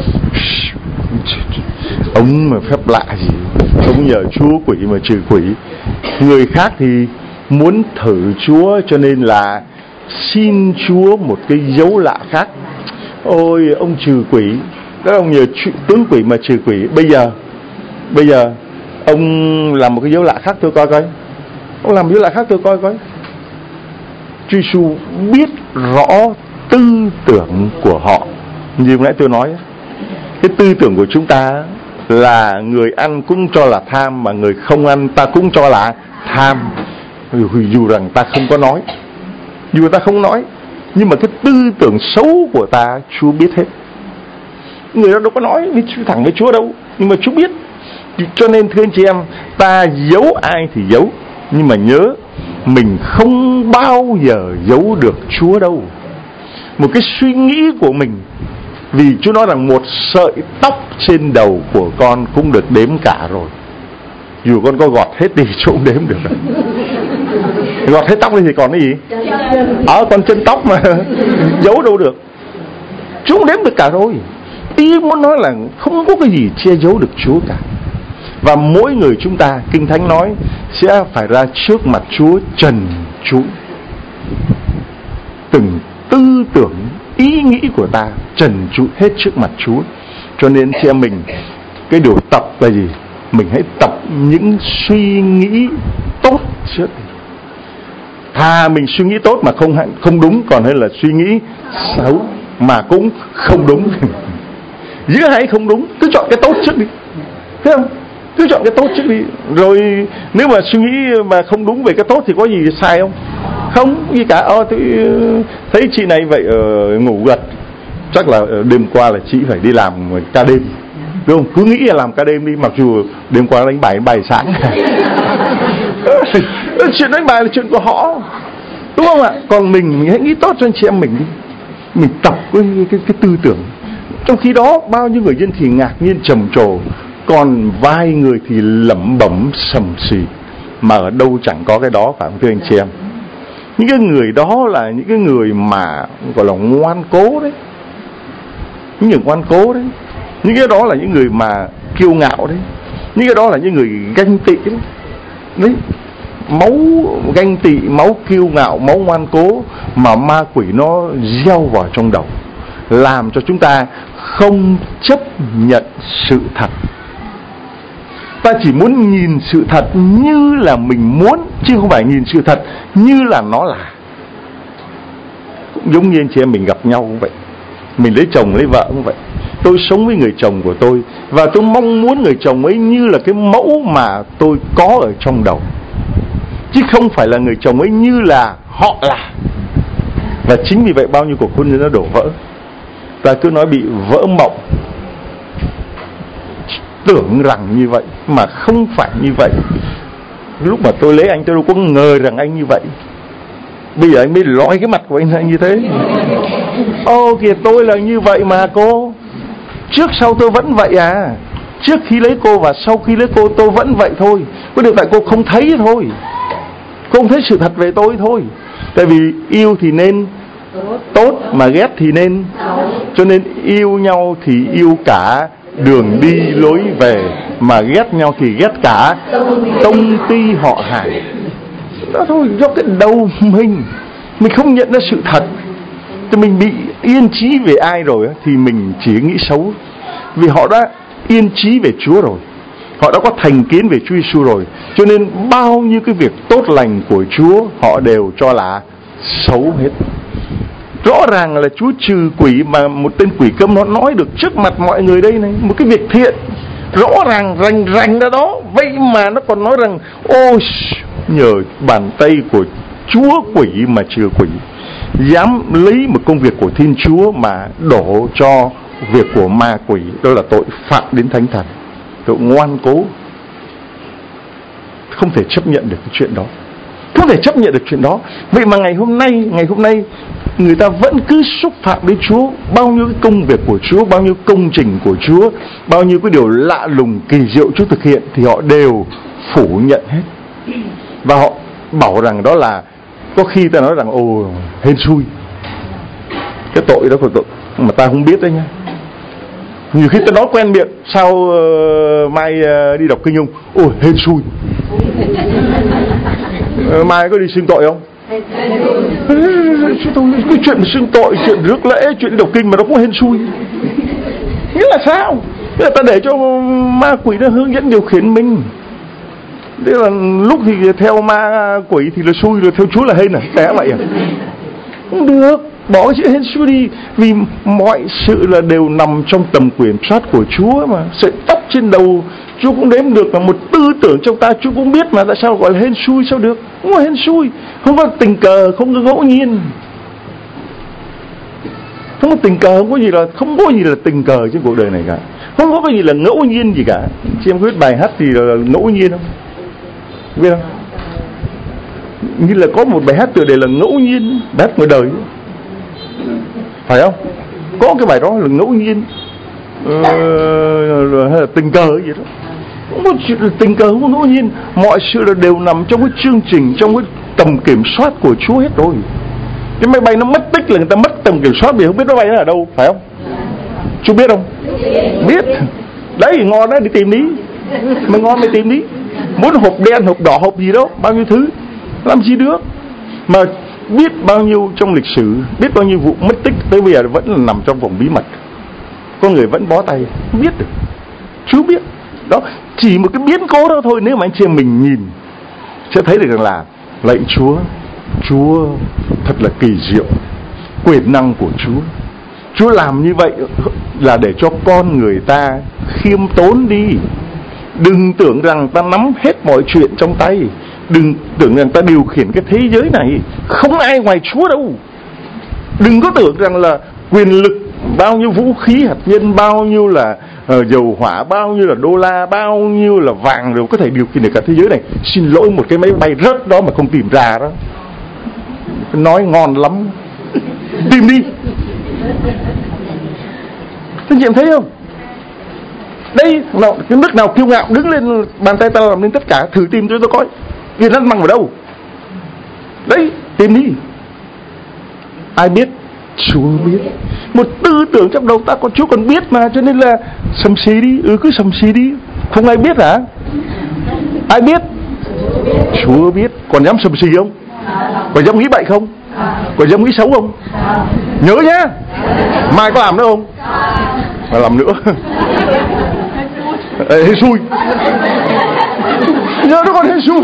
ông mà phép lạ gì, ông nhờ Chúa quỷ mà trừ quỷ. Người khác thì muốn thử Chúa cho nên là xin Chúa một cái dấu lạ khác. Ôi ông trừ quỷ, các ông nhờ tướng quỷ mà trừ quỷ. Bây giờ Bây giờ ông làm một cái dấu lạ khác tôi coi coi. Ông làm dấu lạ khác tôi coi coi. Chúa Giêsu biết rõ tư tưởng của họ. Như lúc nãy tôi nói, cái tư tưởng của chúng ta là người ăn cũng cho là tham, mà người không ăn ta cũng cho là tham. Dù rằng ta không có nói, dù ta không nói, nhưng mà cái tư tưởng xấu của ta Chúa biết hết. Người đó đâu có nói với thẳng với Chúa đâu, nhưng mà Chúa biết. Cho nên thưa anh chị em, ta giấu ai thì giấu, nhưng mà nhớ mình không bao giờ giấu được Chúa đâu. Một cái suy nghĩ của mình, vì Chúa nói rằng một sợi tóc trên đầu của con cũng được đếm cả rồi. Dù con có gọt hết đi chỗ cũng đếm được. Gọt hết tóc đi thì còn cái gì? Ở con chân tóc mà giấu đâu được. Chúa cũng đếm được cả rồi. Ý muốn nói là không có cái gì che giấu được Chúa cả. Và mỗi người chúng ta, Kinh Thánh nói, sẽ phải ra trước mặt Chúa trần trụi. Từng tư tưởng, ý nghĩ của ta trần trụi hết trước mặt Chúa. Cho nên chị em mình, cái điều tập là gì? Mình hãy tập những suy nghĩ tốt trước. Thà mình suy nghĩ tốt mà không không đúng, còn hơn là suy nghĩ xấu mà cũng không đúng. Giữa hai không đúng, cứ chọn cái tốt trước đi. Thấy không? Cứ chọn cái tốt trước đi. Rồi nếu mà suy nghĩ mà không đúng về cái tốt thì có gì sai không? Không gì cả. Ờ, tôi thấy chị này vậy uh, ngủ gật, chắc là đêm qua là chị phải đi làm ca đêm, đúng không? Cứ nghĩ là làm ca đêm đi, mặc dù đêm qua đánh bài bài sáng. Chuyện đánh bài là chuyện của họ, đúng không ạ? Còn mình, mình hãy nghĩ tốt cho anh chị em mình đi. Mình tập cái, cái, cái tư tưởng. Trong khi đó bao nhiêu người dân thì ngạc nhiên trầm trồ, còn vài người thì lẩm bẩm sầm xì, mà ở đâu chẳng có cái đó, phải không thưa anh chị em? Những cái người đó là những cái người mà gọi là ngoan cố đấy, những người ngoan cố đấy. Những cái đó là những người mà kiêu ngạo đấy. Những cái đó là những người ganh tị đấy. Đấy, máu ganh tị, máu kiêu ngạo, máu ngoan cố mà ma quỷ nó gieo vào trong đầu, làm cho chúng ta không chấp nhận sự thật. Ta chỉ muốn nhìn sự thật như là mình muốn, chứ không phải nhìn sự thật như là nó là. Cũng giống như anh chị em mình gặp nhau cũng vậy. Mình lấy chồng lấy vợ cũng vậy. Tôi sống với người chồng của tôi, và tôi mong muốn người chồng ấy như là cái mẫu mà tôi có ở trong đầu, chứ không phải là người chồng ấy như là họ là. Và chính vì vậy bao nhiêu cuộc hôn nhân nó đổ vỡ. Ta cứ nói bị vỡ mộng, tưởng rằng như vậy mà không phải như vậy. Lúc mà tôi lấy anh, tôi đâu có ngờ rằng anh như vậy. Bây giờ anh mới lòi cái mặt của anh ra như thế. Ô kìa, tôi là như vậy mà cô. Trước sau tôi vẫn vậy à. Trước khi lấy cô và sau khi lấy cô tôi vẫn vậy thôi. Có điều tại cô không thấy thôi, cô không thấy sự thật về tôi thôi. Tại vì yêu thì nên tốt, mà ghét thì nên. Cho nên yêu nhau thì yêu cả đường đi lối về, mà ghét nhau thì ghét cả tông ty họ hàng. Đó thôi, do cái đầu mình Mình không nhận ra sự thật, thì mình bị yên chí về ai rồi thì mình chỉ nghĩ xấu. Vì họ đã yên chí về Chúa rồi, họ đã có thành kiến về Chúa Giêsu rồi, cho nên bao nhiêu cái việc tốt lành của Chúa họ đều cho là xấu hết. Rõ ràng là Chúa trừ quỷ, mà một tên quỷ câm nó nói được trước mặt mọi người đây này, một cái việc thiện rõ ràng rành rành ra đó, vậy mà nó còn nói rằng ôi nhờ bàn tay của Chúa quỷ mà trừ quỷ. Dám lấy một công việc của Thiên Chúa mà đổ cho việc của ma quỷ, đó là tội phạm đến Thánh Thần, tội ngoan cố. Không thể chấp nhận được cái chuyện đó, không thể chấp nhận được chuyện đó. Vậy mà ngày hôm nay, ngày hôm nay người ta vẫn cứ xúc phạm đến Chúa. Bao nhiêu cái công việc của Chúa, bao nhiêu công trình của Chúa, bao nhiêu cái điều lạ lùng kỳ diệu Chúa thực hiện thì họ đều phủ nhận hết. Và họ bảo rằng đó là, có khi ta nói rằng ồ hên xui. Cái tội đó là tội mà ta không biết đấy nha. Nhiều khi ta nói quen miệng, sao uh, mai uh, đi đọc kinh không? Ồ hên xui. uh, Mai có đi xưng tội không? Cái chuyện xưng tội, chuyện rước lễ, chuyện đi đọc kinh mà nó cũng hên xui. Nghĩa là sao? Nghĩa là ta để cho ma quỷ nó hướng dẫn điều khiển mình. Thế là lúc thì theo ma quỷ thì là xui, rồi theo Chúa là hên à? Té vậy à? Không được, bỏ cái chuyện hên xui đi. Vì mọi sự là đều nằm trong tầm kiểm soát của Chúa mà. Sợi tóc trên đầu Chúa cũng đếm được, là một tư tưởng trong ta Chúa cũng biết mà. Tại sao gọi là hên xui? Sao được? Không có hên xui, không có tình cờ, không có ngẫu nhiên. Không có tình cờ, không có gì là không có gì là tình cờ trên cuộc đời này cả. Không có cái gì là ngẫu nhiên gì cả. Chị em có biết bài hát thì là ngẫu nhiên không? Biết không? Như là có một bài hát tựa đề là ngẫu nhiên, bài hát ngoài đời, phải không? Có cái bài đó là ngẫu nhiên, ờ, hay là tình cờ gì đó. Không có chuyện là tình cờ, không có ngẫu nhiên. Mọi sự là đều nằm trong cái chương trình, trong cái tầm kiểm soát của Chúa hết rồi. Cái máy bay nó mất tích là người ta mất tầm kiểm soát, vì không biết nó bay nó ở đâu, phải không? Chú biết không? Biết. Đấy, ngon đấy, đi tìm đi. Mày ngon mày tìm đi. Muốn hộp đen, hộp đỏ, hộp gì đó, bao nhiêu thứ, làm gì được. Mà biết bao nhiêu trong lịch sử, biết bao nhiêu vụ mất tích tới bây giờ vẫn là nằm trong vòng bí mật. Con người vẫn bó tay, không biết được. Chú biết. Đó, chỉ một cái biến cố đó thôi, nếu mà anh chị em mình nhìn sẽ thấy được rằng là lạy Chúa, Chúa thật là kỳ diệu, quyền năng của Chúa. Chúa làm như vậy là để cho con người ta khiêm tốn đi. Đừng tưởng rằng ta nắm hết mọi chuyện trong tay. Đừng tưởng rằng ta điều khiển cái thế giới này, không ai ngoài Chúa đâu. Đừng có tưởng rằng là quyền lực, bao nhiêu vũ khí hạt nhân, bao nhiêu là uh, dầu hỏa, bao nhiêu là đô la, bao nhiêu là vàng đều có thể điều khiển được cả thế giới này. Xin lỗi, một cái máy bay rớt đó mà không tìm ra đó, nói ngon lắm, tìm đi. Thế chị em thấy không? Đây, nào, cái nước nào kiêu ngạo đứng lên bàn tay ta làm nên tất cả, thử tìm cho tôi coi Việt Nam bằng ở đâu. Đấy, tìm đi. Ai biết? Chúa biết. Một tư tưởng trong đầu ta có Chúa còn biết mà, cho nên là sầm xì đi. Ừ, cứ sầm xì đi. Không ai biết hả? Ai biết? Chúa biết. Còn dám sầm xì không? Còn dám nghĩ bậy không? Còn dám nghĩ xấu không? Nhớ nhá, mai có làm nữa không? Mà làm nữa. Ê, hên xui. Nhớ nó còn hên xui.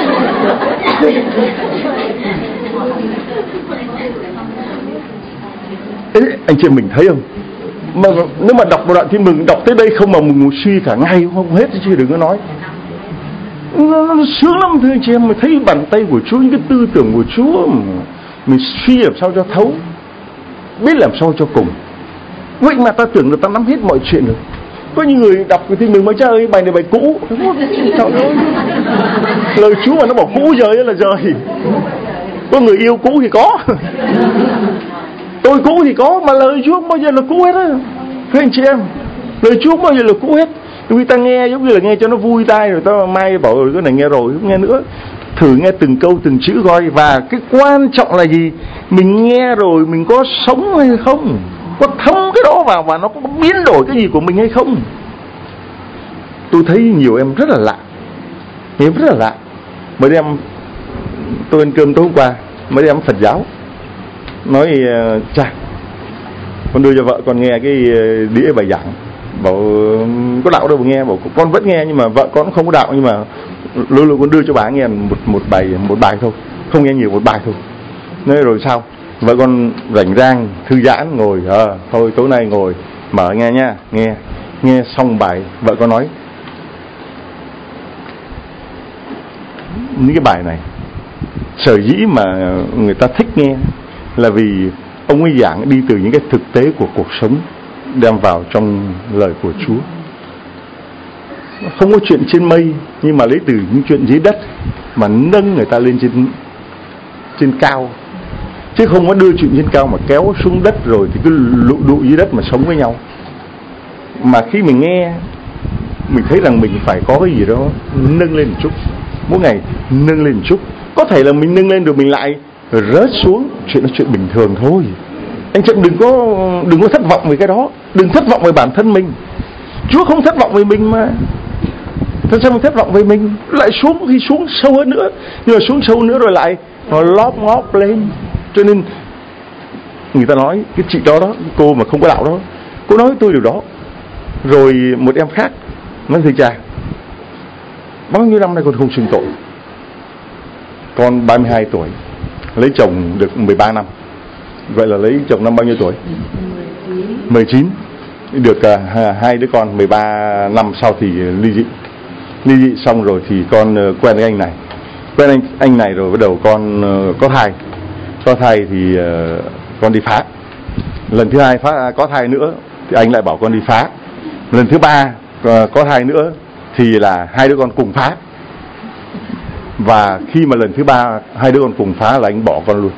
Ê, anh chị mình thấy không? Mà nếu mà đọc một đoạn Tin Mừng, đọc tới đây không mà mình ngồi suy cả ngày không hết chứ đừng có nói. Nó, nó sướng lắm thưa anh chị em. Mà thấy bàn tay của Chúa, những cái tư tưởng của Chúa, mình suy làm sao cho thấu, biết làm sao cho cùng. Vậy mà ta tưởng là ta nắm hết mọi chuyện rồi. Có những người đọc cái Tin Mừng mà cha ơi, bài này bài cũ. Trời ơi, lời Chúa mà nó bảo cũ rời là rời. Có người yêu cũ thì có, tôi cũ thì có, mà lời Chúa không bao giờ là cũ hết á. Thưa anh chị em, lời Chúa không bao giờ là cũ hết. Vì ta nghe giống như là nghe cho nó vui tai, rồi ta mai bảo rồi cái này nghe rồi không nghe nữa. Thử nghe từng câu từng chữ coi. Và cái quan trọng là gì? Mình nghe rồi mình có sống hay không, có thấm cái đó vào và nó có biến đổi cái gì của mình hay không. Tôi thấy nhiều em rất là lạ, em rất là lạ. Mấy em tôi ăn cơm tối hôm qua, mấy em Phật giáo nói cha, con đưa cho vợ con nghe cái đĩa bài giảng, bảo có đạo đâu mà nghe, bảo con vẫn nghe nhưng mà vợ con không có đạo, nhưng mà luôn luôn con đưa cho bà nghe một một bài một bài thôi, không nghe nhiều, một bài thôi. Nói rồi sao? Vợ con rảnh rang thư giãn ngồi, à, thôi tối nay ngồi mở nghe nha, nghe nghe xong bài, vợ con nói những cái bài này sở dĩ mà người ta thích nghe là vì ông ấy giảng đi từ những cái thực tế của cuộc sống đem vào trong lời của Chúa. Không có chuyện trên mây, nhưng mà lấy từ những chuyện dưới đất mà nâng người ta lên trên trên cao, chứ không có đưa chuyện trên cao mà kéo xuống đất rồi thì cứ lụ đụ dưới đất mà sống với nhau. Mà khi mình nghe, mình thấy rằng mình phải có cái gì đó nâng lên một chút, mỗi ngày nâng lên một chút. Có thể là mình nâng lên rồi mình lại rớt xuống, chuyện là chuyện bình thường thôi. Anh chị đừng có đừng có thất vọng về cái đó, đừng thất vọng về bản thân mình. Chúa không thất vọng về mình mà. Thật sao mình thất vọng về mình? Lại xuống, khi xuống sâu hơn nữa, nhưng mà xuống sâu nữa rồi lại nó lóp ngóp lên. Cho nên người ta nói cái chị đó đó, cô mà không có đạo đó, cô nói với tôi điều đó. Rồi một em khác nói thưa cha, bao nhiêu năm nay con không xưng tội. Con ba mươi hai tuổi, lấy chồng được mười ba năm. Vậy là lấy chồng năm bao nhiêu tuổi? mười chín. Được uh, hai đứa con, mười ba năm sau thì ly dị. Ly dị xong rồi thì con uh, quen với anh này. Quen anh anh này rồi bắt đầu con uh, có thai. Có thai thì uh, con đi phá. Lần thứ hai phá, có thai nữa thì anh lại bảo con đi phá. Lần thứ ba uh, có thai nữa thì là hai đứa con cùng phá. Và khi mà lần thứ ba hai đứa con cùng phá là anh bỏ con luôn.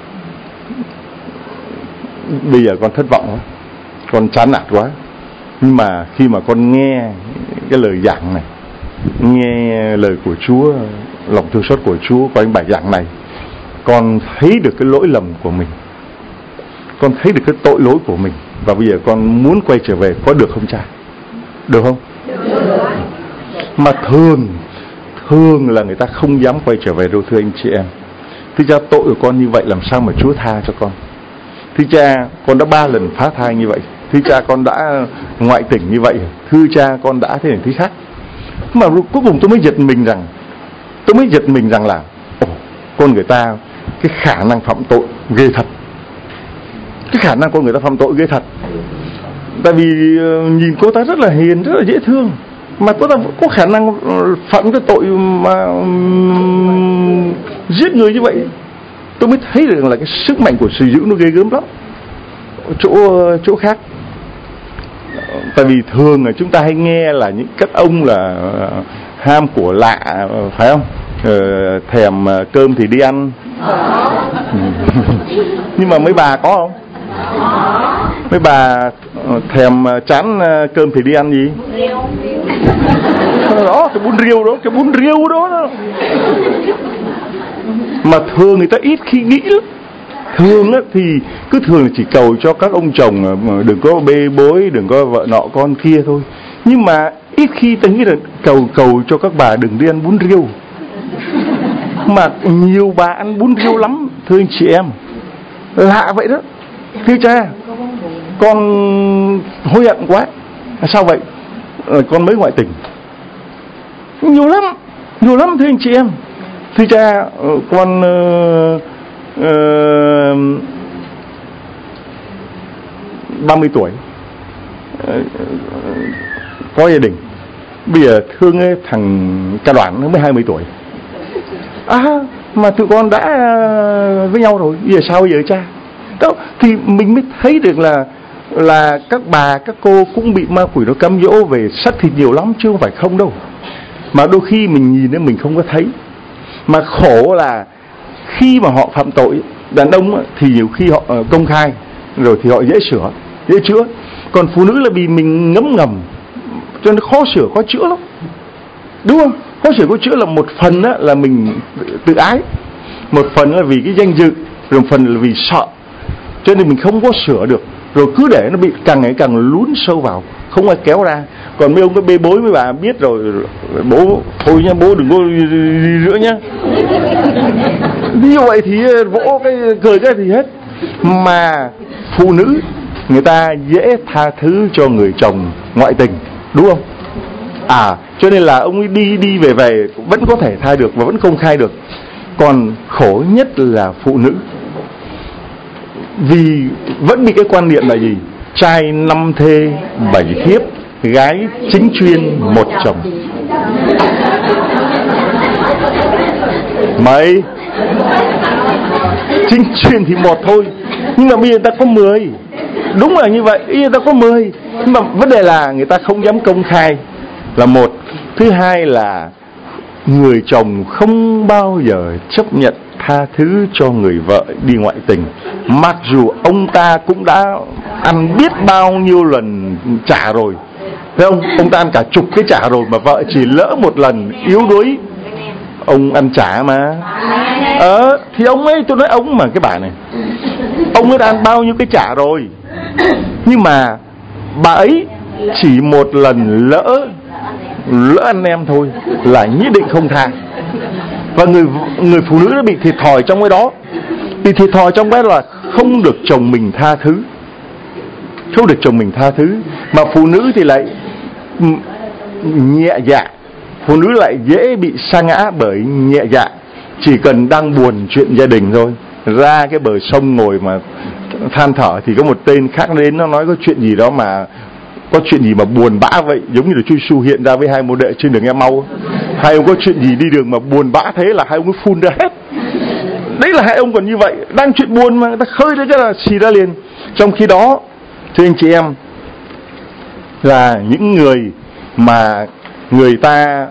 Bây giờ con thất vọng quá, con chán nản quá. Nhưng mà khi mà con nghe cái lời giảng này, nghe lời của Chúa, lòng thương xót của Chúa qua những bài giảng này, con thấy được cái lỗi lầm của mình, con thấy được cái tội lỗi của mình. Và bây giờ con muốn quay trở về, có được không cha? Được không? Được. Mà thường Thường là người ta không dám quay trở về đâu thưa anh chị em. Thưa cha, tội của con như vậy làm sao mà Chúa tha cho con? Thưa cha, con đã ba lần phá thai như vậy. Thưa cha, con đã ngoại tình như vậy. Thưa cha, con đã thế này thế khác. Mà cuối cùng tôi mới giật mình rằng Tôi mới giật mình rằng là ồ, con người ta cái khả năng phạm tội ghê thật. Cái khả năng con người ta phạm tội ghê thật. Tại vì nhìn cô ta rất là hiền, rất là dễ thương. mà tôi là có khả năng phạm cái tội mà um, giết người như vậy. Tôi mới thấy được là cái sức mạnh của sự dữ nó ghê gớm lắm. Chỗ chỗ khác, tại vì thường là chúng ta hay nghe là những các ông là ham của lạ, phải không? Ờ, thèm cơm thì đi ăn. Nhưng mà mấy bà có không? Mấy bà thèm chán cơm thì đi ăn gì? Đó, cái bún riêu đó, cái bún riêu đó. Mà thường người ta ít khi nghĩ lắm. Thường á, thì cứ thường chỉ cầu cho các ông chồng đừng có bê bối, đừng có vợ nọ con kia thôi. Nhưng mà ít khi ta nghĩ là cầu cầu cho các bà đừng đi ăn bún riêu. Mà nhiều bà ăn bún riêu lắm, thưa anh chị em. Lạ vậy đó. Thưa cha, con hối hận quá. Sao vậy? Con mới ngoại tình. Nhiều lắm, nhiều lắm thưa anh chị em. Thưa cha, con uh, uh, ba mươi tuổi, uh, có gia đình. Bây giờ thương ấy, thằng Ca Đoàn nó mới hai mươi tuổi. À, mà tụi con đã uh, với nhau rồi, bây giờ sao bây giờ cha? Đó, thì mình mới thấy được là là các bà, các cô cũng bị ma quỷ nó cám dỗ về xác thịt nhiều lắm, chứ không phải không đâu. Mà đôi khi mình nhìn nên mình không có thấy. Mà khổ là khi mà họ phạm tội, đàn ông thì nhiều khi họ công khai rồi thì họ dễ sửa, dễ chữa. Còn phụ nữ là vì mình ngấm ngầm cho nên khó sửa, khó chữa lắm. Đúng không? Khó sửa, khó chữa là một phần là mình tự ái, một phần là vì cái danh dự, rồi một phần là vì sợ, cho nên mình không có sửa được. Rồi cứ để nó bị càng ngày càng lún sâu vào, không ai kéo ra. Còn mấy ông cái bê bối mấy bà biết rồi, bố thôi nha, bố đừng có gì nữa nhá. Như vậy thì vỗ cái cười cái thì hết. Mà phụ nữ người ta dễ tha thứ cho người chồng ngoại tình, đúng không? À, cho nên là ông ấy đi đi về về vẫn có thể tha được và vẫn công khai được. Còn khổ nhất là phụ nữ, vì vẫn bị cái quan niệm là gì? Trai năm thê bảy thiếp, gái chính chuyên một chồng. Mấy chính chuyên thì một thôi, nhưng mà bây giờ ta có mười. Đúng là như vậy, bây giờ ta có mười. Nhưng mà vấn đề là người ta không dám công khai là một. Thứ hai là người chồng không bao giờ chấp nhận tha thứ cho người vợ đi ngoại tình, mặc dù ông ta cũng đã ăn biết bao nhiêu lần trả rồi, thấy không? Ông ta ăn cả chục cái trả rồi mà vợ chỉ lỡ một lần yếu đuối, ông ăn trả mà. Ờ thì ông ấy, tôi nói ông mà cái bà này, ông ấy đã ăn bao nhiêu cái trả rồi, nhưng mà bà ấy chỉ một lần lỡ lỡ anh em thôi là nhất định không tha. Và người người phụ nữ nó bị thiệt thòi trong cái đó. Bị thiệt thòi trong cái là không được chồng mình tha thứ, không được chồng mình tha thứ. Mà phụ nữ thì lại nhẹ dạ, phụ nữ lại dễ bị sa ngã bởi nhẹ dạ. Chỉ cần đang buồn chuyện gia đình thôi, ra cái bờ sông ngồi mà than thở thì có một tên khác đến nó nói có chuyện gì đó mà có chuyện gì mà buồn bã vậy, giống như là Chui Su hiện ra với hai môn đệ trên đường Em Mau. Hai ông có chuyện gì đi đường mà buồn bã thế là hai ông ấy phun ra hết. Đấy là hai ông còn như vậy, đang chuyện buồn mà người ta khơi đấy cái là xì ra liền. Trong khi đó, thưa anh chị em, là những người mà người ta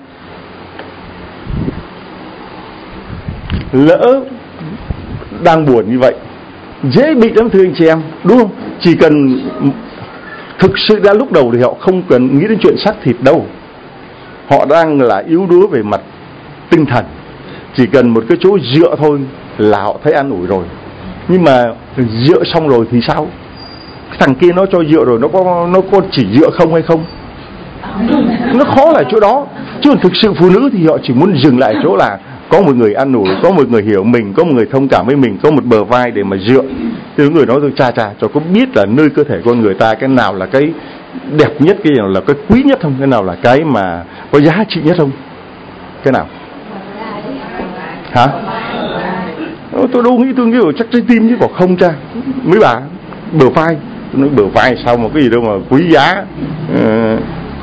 lỡ đang buồn như vậy dễ bị lắm, thưa anh chị em, đúng không? Chỉ cần thực sự ra lúc đầu thì họ không cần nghĩ đến chuyện xác thịt đâu, họ đang là yếu đuối về mặt tinh thần, chỉ cần một cái chỗ dựa thôi là họ thấy an ủi rồi. Nhưng mà dựa xong rồi thì sao? Cái thằng kia nó cho dựa rồi, nó có nó có chỉ dựa không hay không? Nó khó là chỗ đó. Chứ thực sự phụ nữ thì họ chỉ muốn dừng lại chỗ là có một người an ủi, có một người hiểu mình, có một người thông cảm với mình, có một bờ vai để mà dựa. Thì người nói tôi cha cha cho có biết là nơi cơ thể con người ta cái nào là cái đẹp nhất, cái nào là cái quý nhất không, cái nào là cái mà có giá trị nhất không? Cái nào? Hả? Tôi đâu nghĩ, tôi nghĩ là chắc trái tim chứ còn không cha. Mấy bà bờ vai, tôi nói bờ vai sao mà cái gì đâu mà quý giá. Ờ,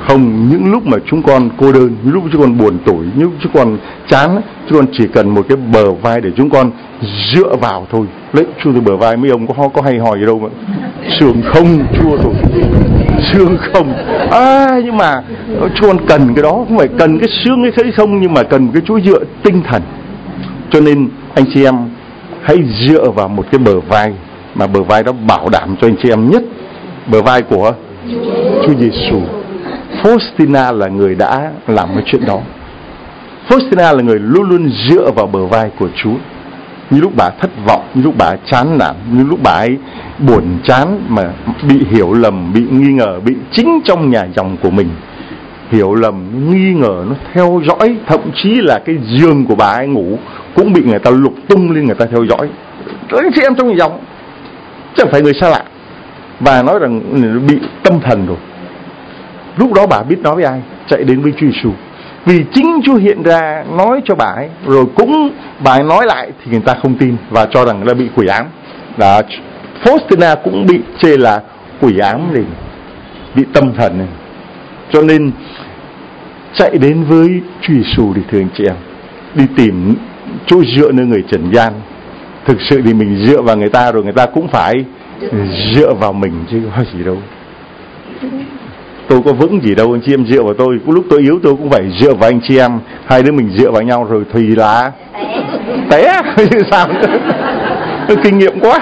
Không, những lúc mà chúng con cô đơn, những lúc chúng con buồn tủi, những lúc chúng con chán, chúng con chỉ cần một cái bờ vai để chúng con dựa vào thôi. Lấy Chúa từ bờ vai, mấy ông có có hay hỏi gì đâu mà xương không Chúa thôi, xương không. À, nhưng mà chúng con cần cái đó, không phải cần cái xương cái thấy không, nhưng mà cần cái chỗ dựa tinh thần. Cho nên anh chị em hãy dựa vào một cái bờ vai mà bờ vai đó bảo đảm cho anh chị em nhất, bờ vai của Chúa Giêsu. Faustina là người đã làm cái chuyện đó. Faustina là người luôn luôn dựa vào bờ vai của Chúa. Như lúc bà thất vọng, như lúc bà chán nản, như lúc bà ấy buồn chán mà bị hiểu lầm, bị nghi ngờ, bị chính trong nhà dòng của mình hiểu lầm, nghi ngờ, nó theo dõi. Thậm chí là cái giường của bà ấy ngủ cũng bị người ta lục tung lên, người ta theo dõi. Anh chị em trong nhà dòng chẳng phải người xa lạ. Bà nói rằng bị tâm thần rồi. Lúc đó bà biết nói với ai? Chạy đến với Chúa Giêsu. Vì chính Chúa hiện ra nói cho bà ấy, rồi cũng bà ấy nói lại thì người ta không tin và cho rằng là bị quỷ ám. Đó, Faustina cũng bị chê là quỷ ám này, bị tâm thần này. Cho nên chạy đến với Chúa Giêsu thì thưa anh chị em, đi tìm chỗ dựa nơi người trần gian. Thực sự thì mình dựa vào người ta rồi người ta cũng phải dựa vào mình chứ có gì đâu. Tôi có vững gì đâu, anh chị em dựa vào tôi. Lúc tôi yếu tôi cũng phải dựa vào anh chị em. Hai đứa mình dựa vào nhau rồi thì là té sao nữa. Kinh nghiệm quá.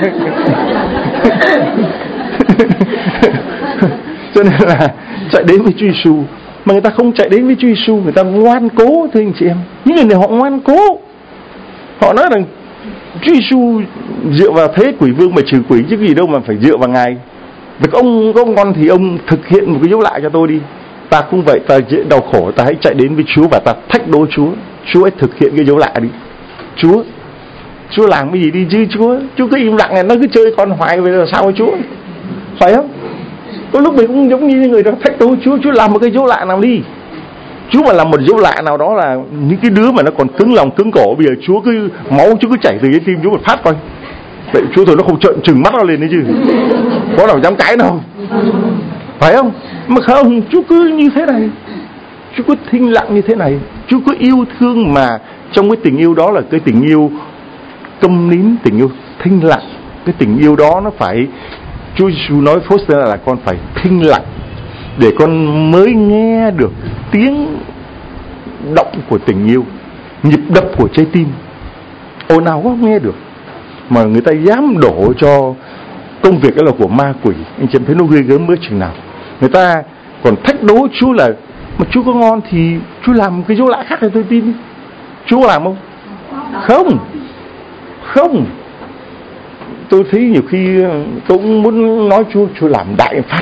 Cho nên là chạy đến với Chúa Giêsu. Mà người ta không chạy đến với Chúa Giêsu, người ta ngoan cố thưa anh chị em. Những người này họ ngoan cố. Họ nói rằng Chúa Giêsu dựa vào thế quỷ vương mà trừ quỷ chứ gì đâu mà phải dựa vào Ngài. Việc ông có ngon thì ông thực hiện một cái dấu lạ cho tôi đi. Ta cũng vậy, ta dễ đau khổ, ta hãy chạy đến với Chúa và ta thách đố Chúa. Chúa hãy thực hiện cái dấu lạ đi. Chúa Chúa làm cái gì đi chứ Chúa. Chúa cứ im lặng này, nó cứ chơi con hoài vậy là sao với Chúa? Phải không? Có lúc mình cũng giống như người đó thách đố Chúa. Chúa làm một cái dấu lạ nào đi. Chúa mà làm một dấu lạ nào đó là những cái đứa mà nó còn cứng lòng cứng cổ, bây giờ Chúa cứ máu Chúa cứ chảy từ cái tim Chúa một phát coi. Vậy Chúa rồi nó không trợn trừng mắt nó lên đấy chứ. Có nào dám cãi đâu. Phải không? Mà không, Chúa cứ như thế này. Chúa cứ thinh lặng như thế này. Chúa cứ yêu thương mà trong cái tình yêu đó là cái tình yêu câm nín, tình yêu thinh lặng. Cái tình yêu đó nó phải, Chúa Giêsu nói Faustina là con phải thinh lặng để con mới nghe được tiếng động của tình yêu, nhịp đập của trái tim. Ồn nào có nghe được. Mà người ta dám đổ cho công việc đó là của ma quỷ. Anh chị em thấy nó ghê gớm mới chừng nào. Người ta còn thách đố Chúa là mà Chúa có ngon thì Chúa làm cái dấu lạ khác cho tôi tin. Chúa có làm không? Không. Không. Tôi thấy nhiều khi tôi cũng muốn nói Chúa, Chúa làm đại phát.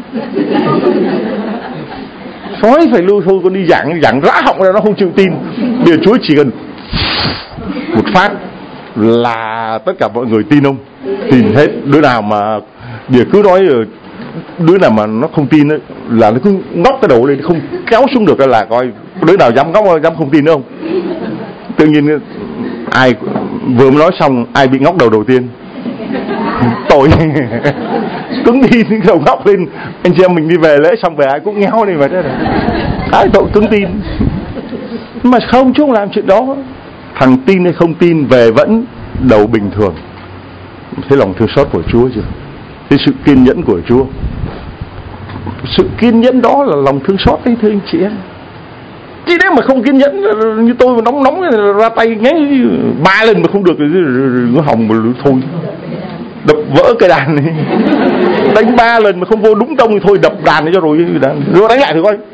Nói phải lưu thôi, con đi giảng giảng rã họng ra nó không chịu tin. Bây giờ Chúa chỉ cần một phát là tất cả mọi người tin không? Tin hết. Đứa nào mà bây giờ cứ nói đứa nào mà nó không tin ấy, là nó cứ ngóc cái đầu lên không kéo xuống được là coi đứa nào dám ngóc dám không tin nữa không? Tự nhiên ai vừa mới nói xong ai bị ngóc đầu đầu tiên? Tội. Cứng tin cái đầu ngóc lên. Anh chị em mình đi về lễ xong về ai cũng ngéo này mà thế này. Ai tội cứng tin. Mà không, Chúa không làm chuyện đó. Thằng tin hay không tin về vẫn đầu bình thường. Thấy lòng thương xót của Chúa chưa? Cái sự kiên nhẫn của Chúa. Sự kiên nhẫn đó là lòng thương xót đấy thưa anh chị em. Chứ nếu mà không kiên nhẫn như tôi mà nóng nóng ra tay ngay ba lần mà không được thì nó hỏng mà thôi. Đập vỡ cái đàn này. Đánh ba lần mà không vô đúng tông thì thôi đập đàn này cho rồi. Rồi đánh lại thử coi.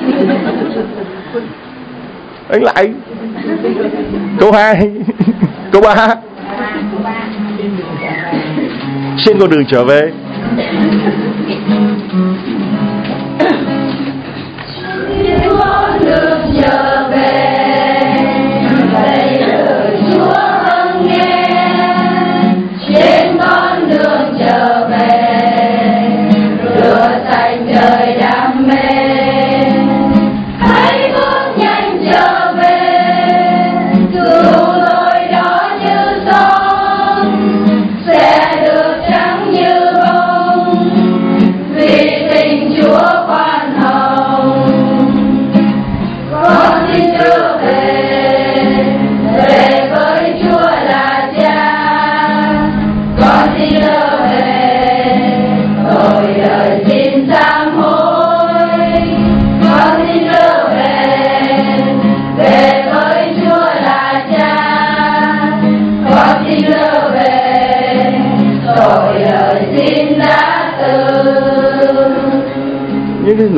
Đánh lại. Câu hai. Câu ba. Trên con đường trở về. Trên con đường trở về, lời lời Chúa hằng nghe. Trên con đường trở về, rửa sạch đời đam mê. Hãy bước nhanh trở về, đường lối đó như son sẽ được trắng như bông.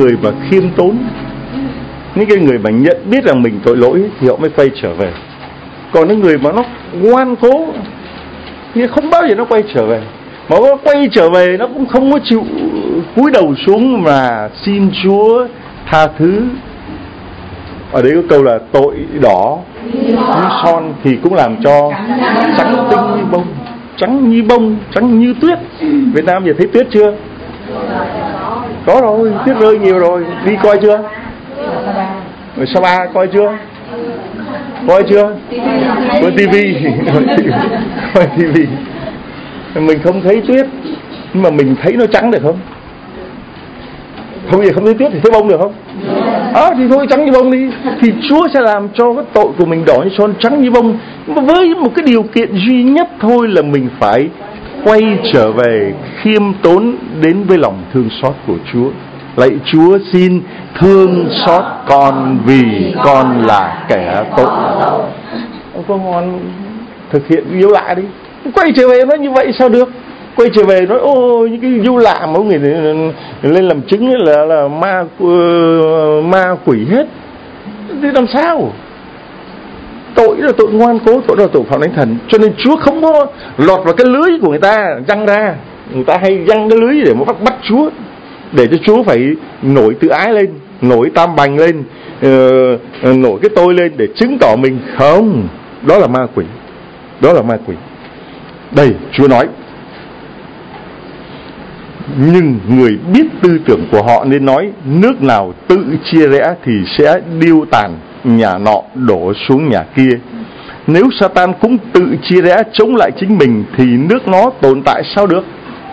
người mà khiêm tốn, những cái người mà nhận biết rằng mình tội lỗi thì họ mới quay trở về. Còn những người mà nó ngoan cố thì không bao giờ nó quay trở về. Mà nó quay trở về nó cũng không có chịu cúi đầu xuống mà xin Chúa tha thứ. Ở đấy có câu là tội đỏ như son thì cũng làm cho trắng tinh như bông. Trắng như bông, trắng như tuyết. Việt Nam giờ thấy tuyết chưa? Có rồi, tuyết rơi nhiều rồi. Đi coi chưa? Ở Sapa coi chưa? Coi chưa? Coi tivi. Coi tivi. Mình không thấy tuyết, nhưng mà mình thấy nó trắng được không? Không gì không thấy tuyết thì thấy bông được không? À, thì thôi trắng như bông đi. Thì Chúa sẽ làm cho cái tội của mình đỏ như son, trắng như bông, với một cái điều kiện duy nhất thôi là mình phải quay trở về khiêm tốn đến với lòng thương xót của Chúa. Lạy Chúa, xin thương xót con vì con là kẻ tội. Ông có ngon thực hiện yêu lạ đi. Quay trở về nó như vậy sao được? Quay trở về nói ô những cái yêu lạ mà người lên làm chứng là là ma uh, ma quỷ hết. Thì làm sao? Tội là tội ngoan cố, tội là tội phạm đánh thần. Cho nên Chúa không có lọt vào cái lưới của người ta giăng ra. Người ta hay giăng cái lưới để mà bắt bắt Chúa, để cho Chúa phải nổi tự ái lên, nổi tam bành lên, uh, nổi cái tôi lên để chứng tỏ mình. Không, đó là ma quỷ. Đó là ma quỷ. Đây Chúa nói: nhưng người biết tư tưởng của họ nên nói, nước nào tự chia rẽ thì sẽ điêu tàn nhà nọ đổ xuống nhà kia. Nếu Satan cũng tự chia rẽ chống lại chính mình thì nước nó tồn tại sao được?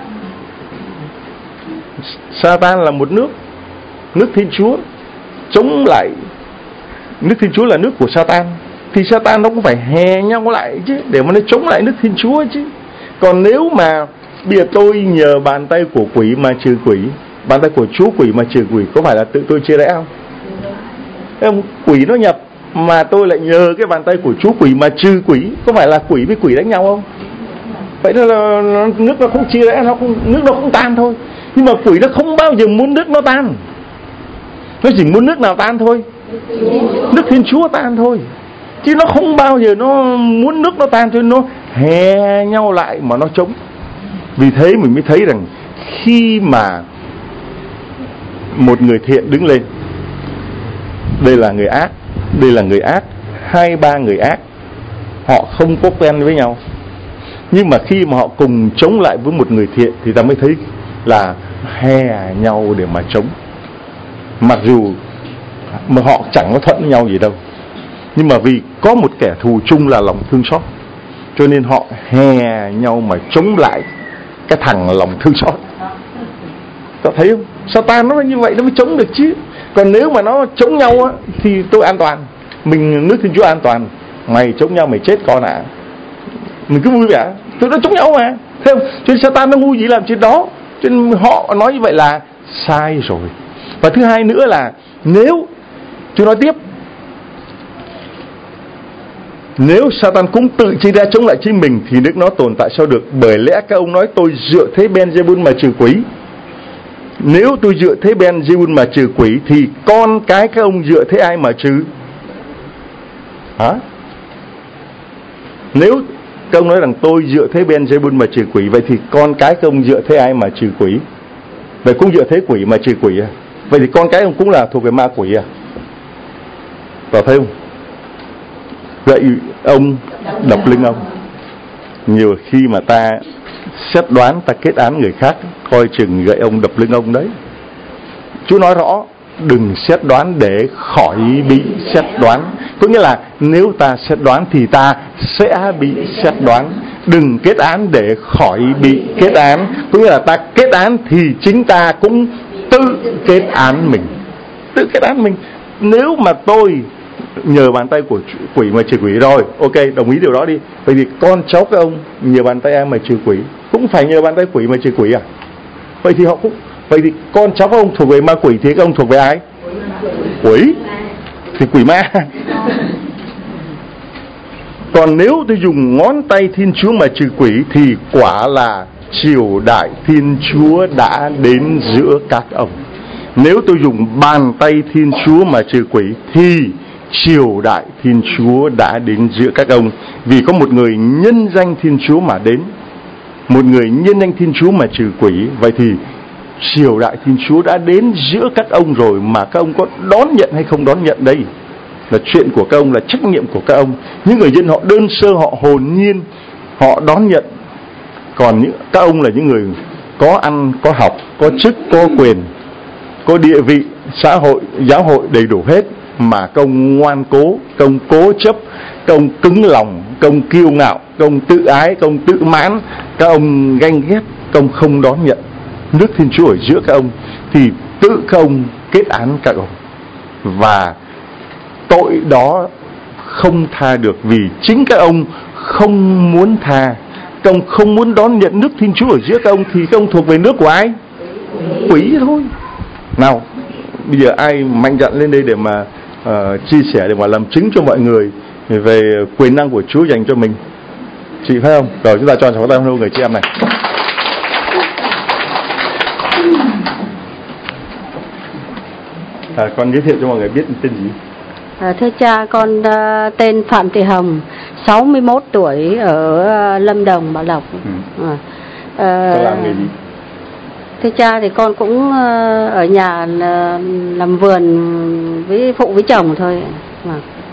Satan là một nước, nước Thiên Chúa chống lại nước Thiên Chúa là nước của Satan, thì Satan nó cũng phải hè nhau lại chứ, để mà nó chống lại nước Thiên Chúa chứ. Còn nếu mà bây giờ tôi nhờ bàn tay của quỷ mà trừ quỷ, bàn tay của Chúa quỷ mà trừ quỷ, có phải là tự tôi chia rẽ không? Không, quỷ nó nhập mà tôi lại nhờ cái bàn tay của Chúa quỷ mà trừ quỷ, có phải là quỷ với quỷ đánh nhau không? Vậy là, là nước nó không chia rẽ, nó không, nước nó không tan thôi. Nhưng mà quỷ nó không bao giờ muốn nước nó tan, nó chỉ muốn nước nào tan thôi? Nước Thiên Chúa tan thôi, chứ nó không bao giờ nó muốn nước nó tan, cho nó hè nhau lại mà nó chống. Vì thế mình mới thấy rằng khi mà một người thiện đứng lên, đây là người ác, đây là người ác, hai ba người ác, họ không có quen với nhau, nhưng mà khi mà họ cùng chống lại với một người thiện thì ta mới thấy là hè nhau để mà chống. Mặc dù mà họ chẳng có thuận với nhau gì đâu, nhưng mà vì có một kẻ thù chung là lòng thương xót, cho nên họ hè nhau mà chống lại cái thằng lòng thương xót. Có thấy không? Satan nó là như vậy nó mới chống được chứ. Còn nếu mà nó chống nhau á, thì tôi an toàn, mình nước Thiên Chúa an toàn. Mày chống nhau mày chết con ạ. À. Mình cứ vui vẻ, tụi nó chống nhau mà. Thấy không? Cho nên Satan nó ngu gì làm chuyện đó. Cho nên họ nói như vậy là sai rồi. Và thứ hai nữa là nếu tôi nói tiếp, nếu Satan cũng tự chia ra chống lại chính mình thì nước nó tồn tại sao được? Bởi lẽ các ông nói tôi dựa thế Ben-zebul mà trừ quỷ. Nếu tôi dựa thế Ben-zebul mà trừ quỷ thì con cái các ông dựa thế ai mà trừ? Hả? Nếu các ông nói rằng tôi dựa thế Ben-zebul mà trừ quỷ, vậy thì con cái các ông dựa thế ai mà trừ quỷ? Vậy cũng dựa thế quỷ mà trừ quỷ à? Vậy thì con cái ông cũng là thuộc về ma quỷ à? Có thấy không? Vậy ông đập lưng ông. Nhiều khi mà ta xét đoán, ta kết án người khác, coi chừng gậy ông đập lưng ông đấy. Chúa nói rõ, đừng xét đoán để khỏi bị xét đoán. Có nghĩa là nếu ta xét đoán thì ta sẽ bị xét đoán. Đừng kết án để khỏi bị kết án. Có nghĩa là ta kết án thì chính ta cũng tự kết án mình. Tự kết án mình. Nếu mà tôi nhờ bàn tay của quỷ mà trừ quỷ rồi, ok, đồng ý điều đó đi. Vậy thì con cháu các ông nhờ bàn tay ai mà trừ quỷ, cũng phải nhờ bàn tay quỷ mà trừ quỷ à? Vậy thì họ cũng, vậy thì con cháu các ông thuộc về ma quỷ thì các ông thuộc về ai? Quỷ. Thì quỷ ma. Còn nếu tôi dùng ngón tay Thiên Chúa mà trừ quỷ thì quả là triều đại Thiên Chúa đã đến giữa các ông. Nếu tôi dùng bàn tay Thiên Chúa mà trừ quỷ thì triều đại Thiên Chúa đã đến giữa các ông. Vì có một người nhân danh Thiên Chúa mà đến, một người nhân danh Thiên Chúa mà trừ quỷ. Vậy thì triều đại Thiên Chúa đã đến giữa các ông rồi, mà các ông có đón nhận hay không đón nhận đây là chuyện của các ông, là trách nhiệm của các ông. Những người dân họ đơn sơ, họ hồn nhiên, họ đón nhận. Còn những, các ông là những người có ăn, có học, có chức, có quyền, có địa vị, xã hội, giáo hội đầy đủ hết, mà các ông ngoan cố, các ông cố chấp, các ông cứng lòng, các ông kiêu ngạo, các ông tự ái, các ông tự mãn, các ông ganh ghét, các ông không đón nhận nước Thiên Chúa ở giữa các ông, thì tự các ông kết án các ông. Và tội đó không tha được, vì chính các ông không muốn tha, các ông không muốn đón nhận nước Thiên Chúa ở giữa các ông, thì các ông thuộc về nước của ai? Quỷ thôi. Nào, bây giờ ai mạnh dạn lên đây để mà uh, chia sẻ, để mà làm chứng cho mọi người về quyền năng của Chúa dành cho mình? Chị phải không? Rồi chúng ta cho chào tay người chị em này. À, con giới thiệu cho mọi người biết tên gì? À, thưa cha, con uh, tên Phạm Thị Hồng, sáu mươi mốt tuổi, ở uh, Lâm Đồng, Bảo Lộc. Ừ. À, uh, con làm nghề gì? Thưa cha, thì con cũng uh, ở nhà uh, làm vườn với phụ với chồng thôi. À.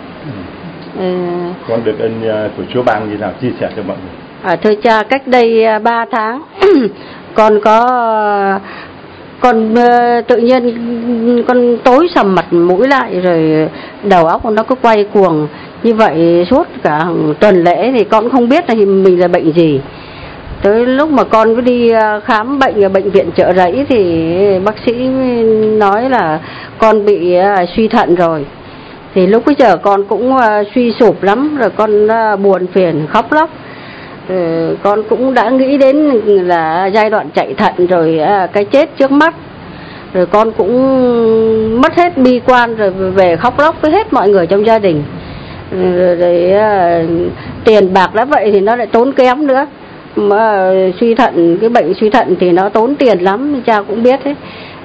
Ừ. Uh, con được ơn uh, của Chúa ban như nào, chia sẻ cho mọi người. À, thưa cha, cách đây uh, ba tháng con có uh, con uh, tự nhiên con tối sầm mặt mũi lại, rồi đầu óc nó cứ quay cuồng như vậy suốt cả tuần lễ, thì con cũng không biết là mình là bệnh gì. Tới lúc mà con cứ đi khám bệnh ở bệnh viện Chợ Rẫy thì bác sĩ nói là con bị uh, suy thận rồi. Thì lúc bây giờ con cũng uh, suy sụp lắm, rồi con uh, buồn phiền khóc lóc. Rồi con cũng đã nghĩ đến là giai đoạn chạy thận rồi, uh, cái chết trước mắt. Rồi con cũng mất hết bi quan, rồi về khóc lóc với hết mọi người trong gia đình. Rồi, rồi uh, tiền bạc đã vậy thì nó lại tốn kém nữa. Mà suy thận, cái bệnh suy thận thì nó tốn tiền lắm, cha cũng biết đấy.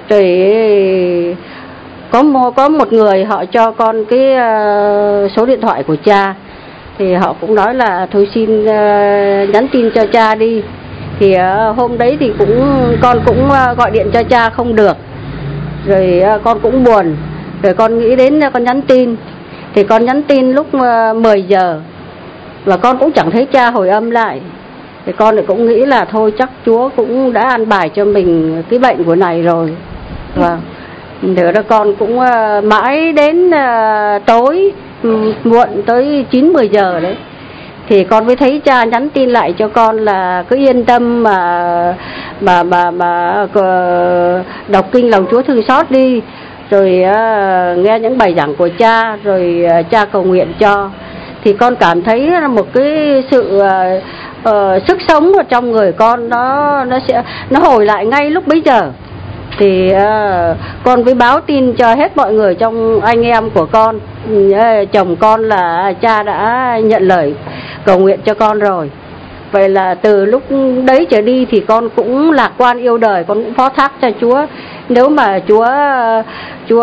Rồi có một, có một người họ cho con cái uh, số điện thoại của cha, thì họ cũng nói là thôi xin uh, nhắn tin cho cha đi. Thì uh, hôm đấy thì cũng con cũng uh, gọi điện cho cha không được, rồi uh, con cũng buồn, rồi con nghĩ đến uh, con nhắn tin. Thì con nhắn tin lúc uh, mười giờ, và con cũng chẳng thấy cha hồi âm lại. Thì con lại cũng nghĩ là thôi chắc Chúa cũng đã an bài cho mình cái bệnh của này rồi. Vâng. Thế đó con cũng uh, mãi đến uh, tối um, muộn tới chín mười giờ đấy, thì con mới thấy cha nhắn tin lại cho con là cứ yên tâm mà mà mà mà uh, đọc kinh lòng Chúa thương xót đi, rồi uh, nghe những bài giảng của cha, rồi uh, cha cầu nguyện cho. Thì con cảm thấy một cái sự uh, uh, sức sống ở trong người con, nó nó sẽ nó hồi lại ngay lúc bấy giờ. Thì uh, con mới báo tin cho hết mọi người trong anh em của con, uh, chồng con là cha đã nhận lời cầu nguyện cho con rồi. Vậy là từ lúc đấy trở đi thì con cũng lạc quan yêu đời, con cũng phó thác cho Chúa. Nếu mà Chúa Chúa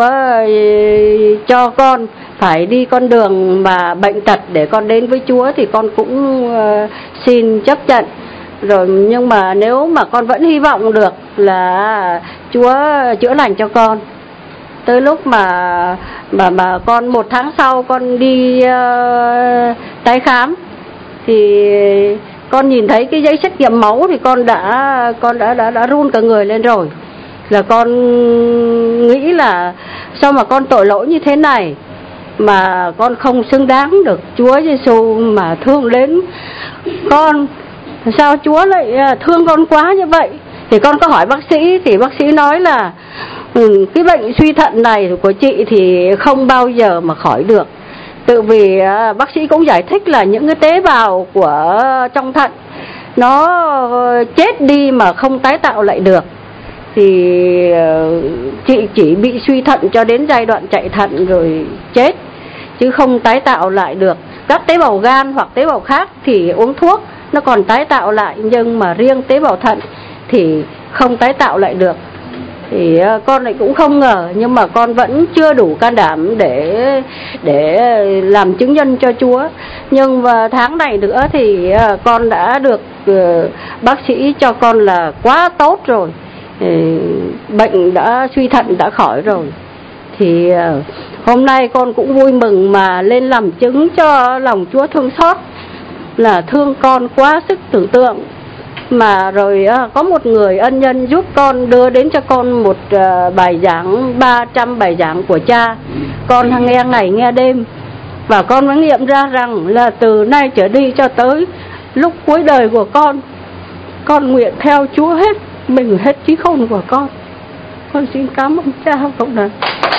cho con phải đi con đường mà bệnh tật để con đến với Chúa thì con cũng uh, xin chấp nhận. Rồi nhưng mà nếu mà con vẫn hy vọng được là Chúa chữa lành cho con. Tới lúc mà mà mà con một tháng sau con đi uh, tái khám thì con nhìn thấy cái giấy xét nghiệm máu thì con đã con đã đã đã run cả người lên rồi. Là con nghĩ là sao mà con tội lỗi như thế này, mà con không xứng đáng được Chúa Giêsu mà thương đến con. Sao Chúa lại thương con quá như vậy? Thì con có hỏi bác sĩ, thì bác sĩ nói là ừ, cái bệnh suy thận này của chị thì không bao giờ mà khỏi được. Tự vì uh, bác sĩ cũng giải thích là những cái tế bào của uh, trong thận nó uh, chết đi mà không tái tạo lại được. Thì uh, chị chỉ bị suy thận cho đến giai đoạn chạy thận rồi chết, chứ không tái tạo lại được. Các tế bào gan hoặc tế bào khác thì uống thuốc nó còn tái tạo lại, nhưng mà riêng tế bào thận thì không tái tạo lại được. Thì con lại cũng không ngờ, nhưng mà con vẫn chưa đủ can đảm để để làm chứng nhân cho Chúa. Nhưng mà tháng này nữa thì con đã được bác sĩ cho con là quá tốt rồi, bệnh đã suy thận đã khỏi rồi. Thì hôm nay con cũng vui mừng mà lên làm chứng cho lòng Chúa thương xót, là thương con quá sức tưởng tượng. Mà rồi có một người ân nhân giúp con, đưa đến cho con một bài giảng, ba trăm bài giảng của cha. Con nghe ngày nghe đêm, và con mới nghiệm ra rằng là từ nay trở đi cho tới lúc cuối đời của con, con nguyện theo Chúa hết mình, hết trí khôn của con. Con xin cảm ơn cha cộng đoàn.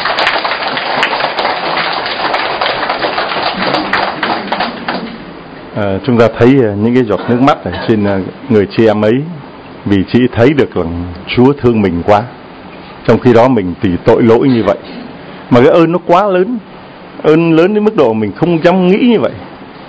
À, chúng ta thấy những cái giọt nước mắt ở trên người chị em ấy, vì chị thấy được là Chúa thương mình quá, trong khi đó mình thì tội lỗi như vậy, mà cái ơn nó quá lớn, ơn lớn đến mức độ mình không dám nghĩ như vậy,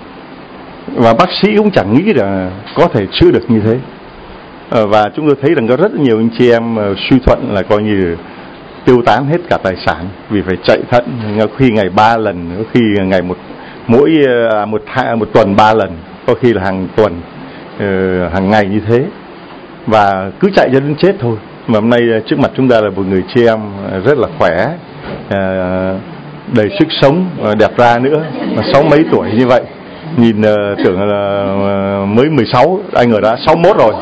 và bác sĩ cũng chẳng nghĩ là có thể chữa được như thế. À, và chúng tôi thấy rằng có rất nhiều anh chị em uh, suy thuận là coi như tiêu tán hết cả tài sản vì phải chạy thận, có khi ngày ba lần, có khi ngày một mỗi uh, một hai, một tuần ba lần, có khi là hàng tuần, uh, hàng ngày như thế, và cứ chạy cho đến chết thôi. Mà hôm nay uh, trước mặt chúng ta là một người chị em uh, rất là khỏe, uh, đầy sức sống, uh, đẹp ra nữa, mà sáu mấy tuổi như vậy, nhìn uh, tưởng là uh, mới mười sáu, anh ở đã sáu mốt rồi.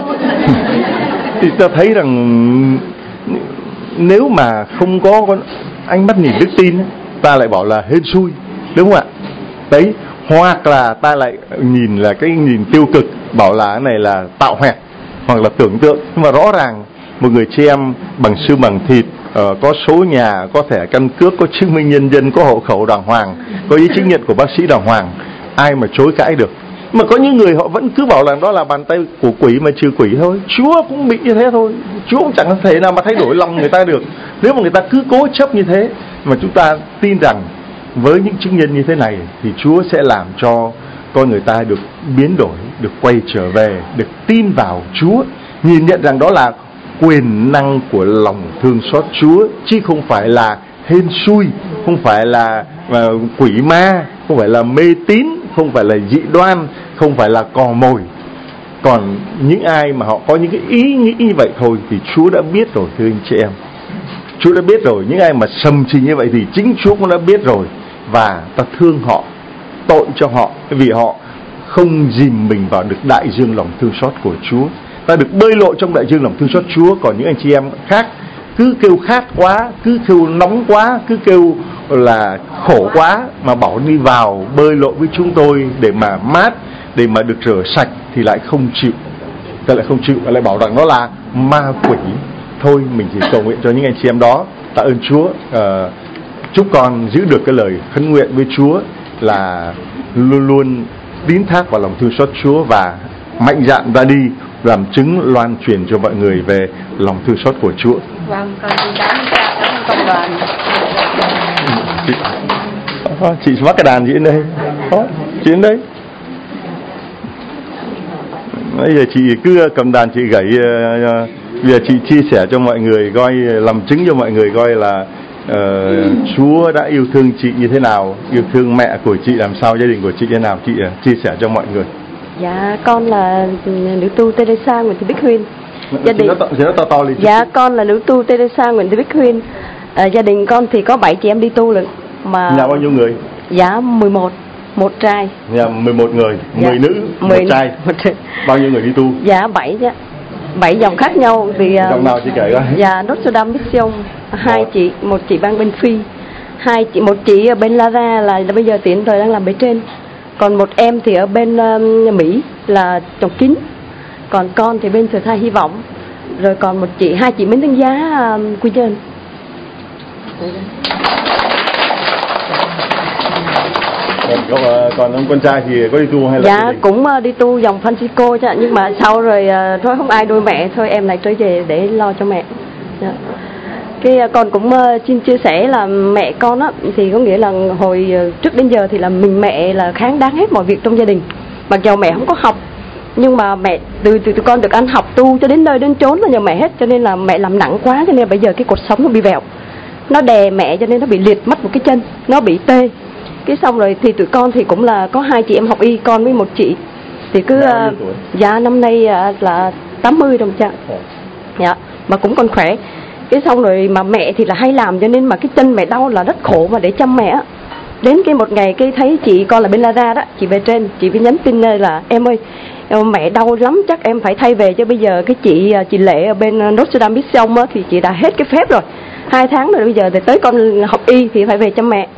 Thì ta thấy rằng nếu mà không có con ánh mắt nhìn đức tin, ta lại bảo là hên xui, đúng không ạ? Đấy, hoặc là ta lại nhìn là cái nhìn tiêu cực, bảo là cái này là tạo hoẹt hoặc là tưởng tượng. Nhưng mà rõ ràng một người chị em bằng xương bằng thịt, uh, có số nhà, có thẻ căn cước, có chứng minh nhân dân, có hộ khẩu đàng hoàng, có giấy chứng nhận của bác sĩ đàng hoàng, ai mà chối cãi được. Mà có những người họ vẫn cứ bảo là đó là bàn tay của quỷ mà trừ quỷ thôi. Chúa cũng bị như thế thôi, Chúa cũng chẳng thể nào mà thay đổi lòng người ta được, nếu mà người ta cứ cố chấp như thế. Mà chúng ta tin rằng với những chứng nhân như thế này thì Chúa sẽ làm cho con người ta được biến đổi, được quay trở về, được tin vào Chúa, nhìn nhận rằng đó là quyền năng của lòng thương xót Chúa, chứ không phải là hên xui, không phải là uh, quỷ ma, không phải là mê tín, không phải là dị đoan, không phải là cò mồi. Còn những ai mà họ có những cái ý nghĩ như vậy thôi thì Chúa đã biết rồi, thưa anh chị em. Chúa đã biết rồi. Những ai mà sầm trình như vậy thì chính Chúa cũng đã biết rồi, và ta thương họ, tội cho họ, vì họ không dìm mình vào được đại dương lòng thương xót của Chúa. Ta được bơi lội trong đại dương lòng thương xót Chúa. Còn những anh chị em khác cứ kêu khát quá, cứ kêu nóng quá, cứ kêu là khổ quá, mà bảo đi vào bơi lội với chúng tôi để mà mát, để mà được rửa sạch, thì lại không chịu. Ta lại không chịu, và lại bảo rằng nó là ma quỷ. Thôi mình chỉ cầu nguyện cho những anh chị em đó. Tạ ơn Chúa, uh, chúc con giữ được cái lời khấn nguyện với Chúa là luôn luôn tín thác vào lòng thương xót Chúa, và mạnh dạn ra đi làm chứng loan truyền cho mọi người về lòng thương xót của Chúa. Vâng, con xin cảm ơn cha, cảm ơn cộng đoàn. Chị, chị mắc cái đàn chị đến đây. Đó, chị đến đây. Bây giờ chị cứ cầm đàn chị gảy, uh, bây giờ chị chia sẻ cho mọi người coi, làm chứng cho mọi người coi là uh, Chúa đã yêu thương chị như thế nào, yêu thương mẹ của chị làm sao, gia đình của chị như thế nào, chị uh, chia sẻ cho mọi người. Dạ, con là nữ tu Teresa Nguyễn Thị Bích Huyên. Gia đình nó to, to, to Dạ, con là nữ tu Teresa Nguyễn Thị Bích Huyên. À, gia đình con thì có bảy chị em đi tu lận. Mà nhà bao nhiêu người? Dạ mười một, một trai. Nhà mười một người, dạ. mười nữ, mười, một trai. một trai. Bao nhiêu người đi tu? Dạ bảy chứ. Bảy dòng khác nhau thì dòng nào chị kể coi. Dạ Notre Dame Mission, hai một. chị, một chị đang bên Phi, hai chị, một chị ở bên Lara là, là bây giờ tiến rồi đang làm bề trên. Còn một em thì ở bên uh, Mỹ là trồng kính. Còn con thì bên Thừa Thai Hy Vọng. Rồi còn một chị, hai chị Mến Thánh Giá uh, Quy Nhơn. Còn, còn ông con trai thì có đi tu hay là? Dạ cũng uh, đi tu dòng Francisco chứ, nhưng mà sau rồi uh, thôi không ai nuôi mẹ, thôi em lại trở về để lo cho mẹ. Dạ. Cái uh, con cũng uh, xin chia sẻ là mẹ con á thì có nghĩa là hồi uh, trước đến giờ thì là mình mẹ là kháng đáng hết mọi việc trong gia đình, mặc dù mẹ không có học, Nhưng mà mẹ từ từ tụi con được ăn học tu cho đến nơi đến chốn là nhờ mẹ hết, cho nên là mẹ làm nặng quá cho nên bây giờ cái cột sống nó bị vẹo, nó đè mẹ cho nên nó bị liệt mất một cái chân, nó bị tê. Cái xong rồi thì tụi con thì cũng là có hai chị em học y, con với một chị thì cứ uh, dạ năm nay uh, là tám mươi đồng cha. Dạ, mà cũng còn khỏe. Cái xong rồi mà mẹ thì là hay làm cho nên mà cái chân mẹ đau là rất khổ mà để chăm mẹ. Đến cái một ngày cái thấy chị con là bên Lara đó, chị về trên, chị mới nhắn tin là em ơi, mẹ đau lắm chắc em phải thay về, cho bây giờ cái chị chị Lệ ở bên Notre Dame Mission á thì chị đã hết cái phép rồi, hai tháng rồi, bây giờ thì tới con học y thì phải về chăm mẹ.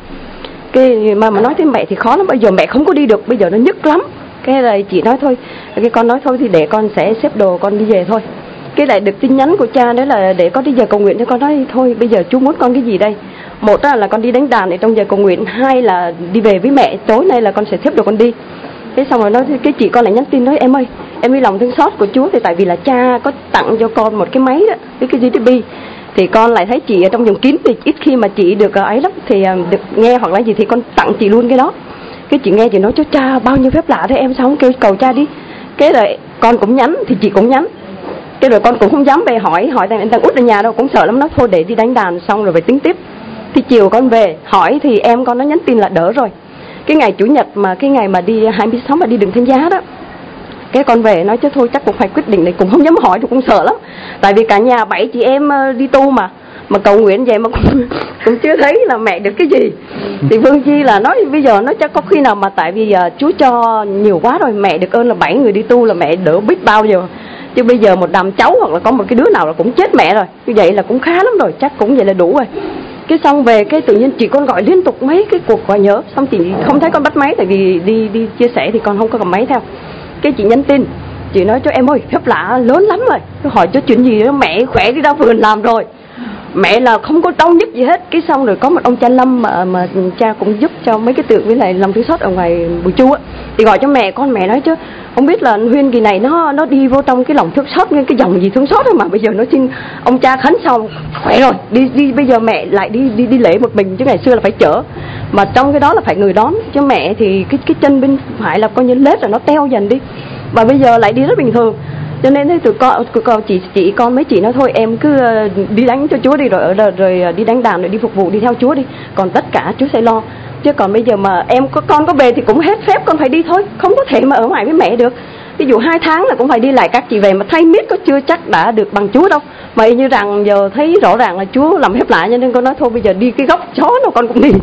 Cái mà mà nói với mẹ thì khó lắm, bây giờ mẹ không có đi được, bây giờ nó nhức lắm. Cái là chị nói thôi, cái con nói thôi thì để con sẽ xếp đồ con đi về thôi. Cái lại được tin nhắn của cha đó là để có đi giờ cầu nguyện, cho con nói thôi bây giờ chú muốn con cái gì đây. Một là con đi đánh đàn để trong giờ cầu nguyện, hai là đi về với mẹ, tối nay là con sẽ xếp đồ con đi. Thế xong rồi nói cái chị con lại nhắn tin nói em ơi, em với lòng thương xót của Chúa thì tại vì là cha có tặng cho con một cái máy đó, cái cái giê tê pê, thì con lại thấy chị ở trong vùng kín thì ít khi mà chị được ấy lắm, thì được nghe hoặc là gì thì con tặng chị luôn cái đó. Cái chị nghe chị nói cho cha bao nhiêu phép lạ đấy, em sao không kêu cầu cha đi. Cái rồi con cũng nhắn thì chị cũng nhắn. Cái rồi con cũng không dám về hỏi, hỏi thằng thằng út ở nhà đâu, cũng sợ lắm, nó thôi để đi đánh đàn xong rồi về tính tiếp. Thì chiều con về hỏi thì em con nó nhắn tin là đỡ rồi. Cái ngày chủ nhật mà cái ngày mà đi hai mươi sáu mà đi đường Thánh Giá đó, cái con về nói chứ thôi chắc cũng phải quyết định này, cũng không dám hỏi, cũng sợ lắm. Tại vì cả nhà bảy chị em đi tu mà mà cầu nguyện vậy mà cũng, cũng chưa thấy là mẹ được cái gì. Thì Phương Chi là nói bây giờ nó chắc có khi nào mà tại vì uh, Chúa cho nhiều quá rồi, mẹ được ơn là bảy người đi tu là mẹ đỡ biết bao giờ. Chứ bây giờ một đám cháu hoặc là có một cái đứa nào là cũng chết mẹ rồi, như vậy là cũng khá lắm rồi, chắc cũng vậy là đủ rồi. Cái xong về cái tự nhiên chị con gọi liên tục mấy cái cuộc gọi nhớ, xong chị không thấy con bắt máy tại vì đi đi chia sẻ thì con không có cầm máy theo. Cái chị nhắn tin, chị nói cho em ơi phép lạ lớn lắm rồi, tôi hỏi cho chuyện gì đó, mẹ khỏe đi ra vườn làm rồi, mẹ là không có đau nhức gì hết. Cái xong rồi có một ông cha Lâm mà mà cha cũng giúp cho mấy cái tượng với lại lòng thương xót ở ngoài Bùi Chu á, thì gọi cho mẹ con, mẹ nói chứ không biết là Huyên kỳ này nó nó đi vô trong cái lòng thương xót, cái dòng gì thương xót mà bây giờ nó xin ông cha khấn xong khỏe rồi đi đi bây giờ mẹ lại đi đi đi lễ một mình, chứ ngày xưa là phải chở, mà trong cái đó là phải người đón, chứ mẹ thì cái cái chân bên phải là coi như lết rồi nó teo dần đi, và bây giờ lại đi rất bình thường. Cho nên thấy tụi con, tụi con chị chị con mấy chị nói thôi em cứ đi đánh cho Chúa đi, rồi rồi, rồi đi đánh đàn rồi đi phục vụ đi theo Chúa đi, còn tất cả Chúa sẽ lo. Chứ còn bây giờ mà em có con có về thì cũng hết phép, con phải đi thôi, không có thể mà ở ngoài với mẹ được. Ví dụ hai tháng là cũng phải đi lại, các chị về mà thay miết có chưa chắc đã được bằng Chúa đâu. Mà như rằng giờ thấy rõ ràng là Chúa làm phép lạ, cho nên con nói thôi bây giờ đi cái góc chó nào con cũng đi.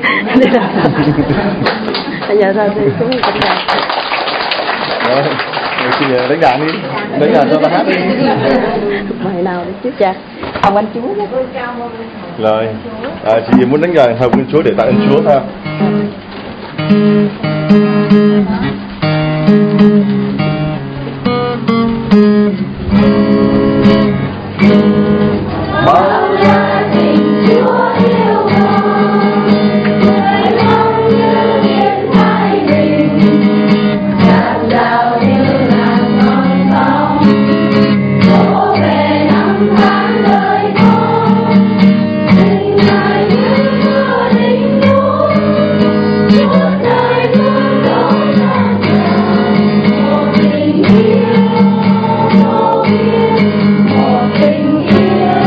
Giờ ra thì cũng cũng rồi, bây giờ đánh đàn đi, đánh đàn cho ta hát đi. Bài nào đi trước cha? Ông anh Chúa đó. Rồi, à, chị muốn đánh đàn hồng ơn Chúa để tạ ơn Chúa ha. Bao gia đình Chúa yêu con, người mong như biển Thái Bình, dạt dào như làn non sông, đổ về năm tháng đời con, tình ngài như mưa đỉnh núi, Chúa đời luôn đổ tràn tràn, một tình yêu vô biên, một tình yêu.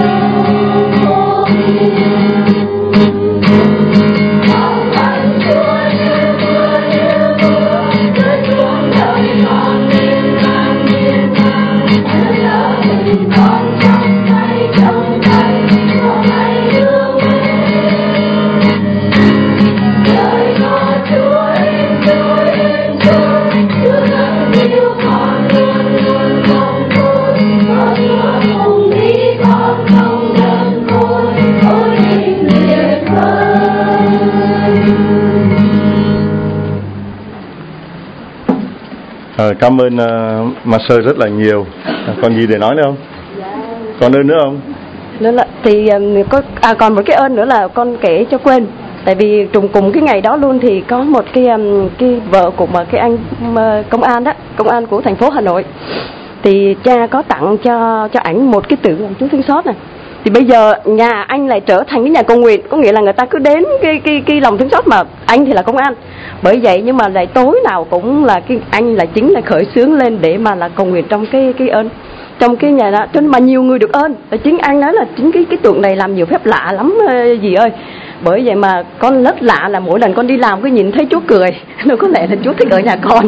À, cảm ơn uh, Master rất là nhiều. À, còn gì để nói nữa không? Còn ơn nữa không? Nữa là thì um, có à còn một cái ơn nữa là con kể cho quên. Tại vì trùng cùng cái ngày đó luôn thì có một cái um, cái vợ của một cái anh um, công an đó, công an của thành phố Hà Nội. Thì cha có tặng cho cho ảnh một cái tượng Chúa thương xót này. Thì bây giờ nhà anh lại trở thành cái nhà cầu nguyện, có nghĩa là người ta cứ đến cái cái cái lòng thương xót, mà anh thì là công an. Bởi vậy nhưng mà lại tối nào cũng là cái anh là chính là khởi xướng lên để mà là cầu nguyện trong cái cái ơn, trong cái nhà đó, cho nên mà nhiều người được ơn. Chính anh nói là chính cái cái tượng này làm nhiều phép lạ lắm dì ơi. Bởi vậy mà con rất lạ là mỗi lần con đi làm cứ nhìn thấy Chúa cười, nó có lẽ là Chúa thích ở nhà con.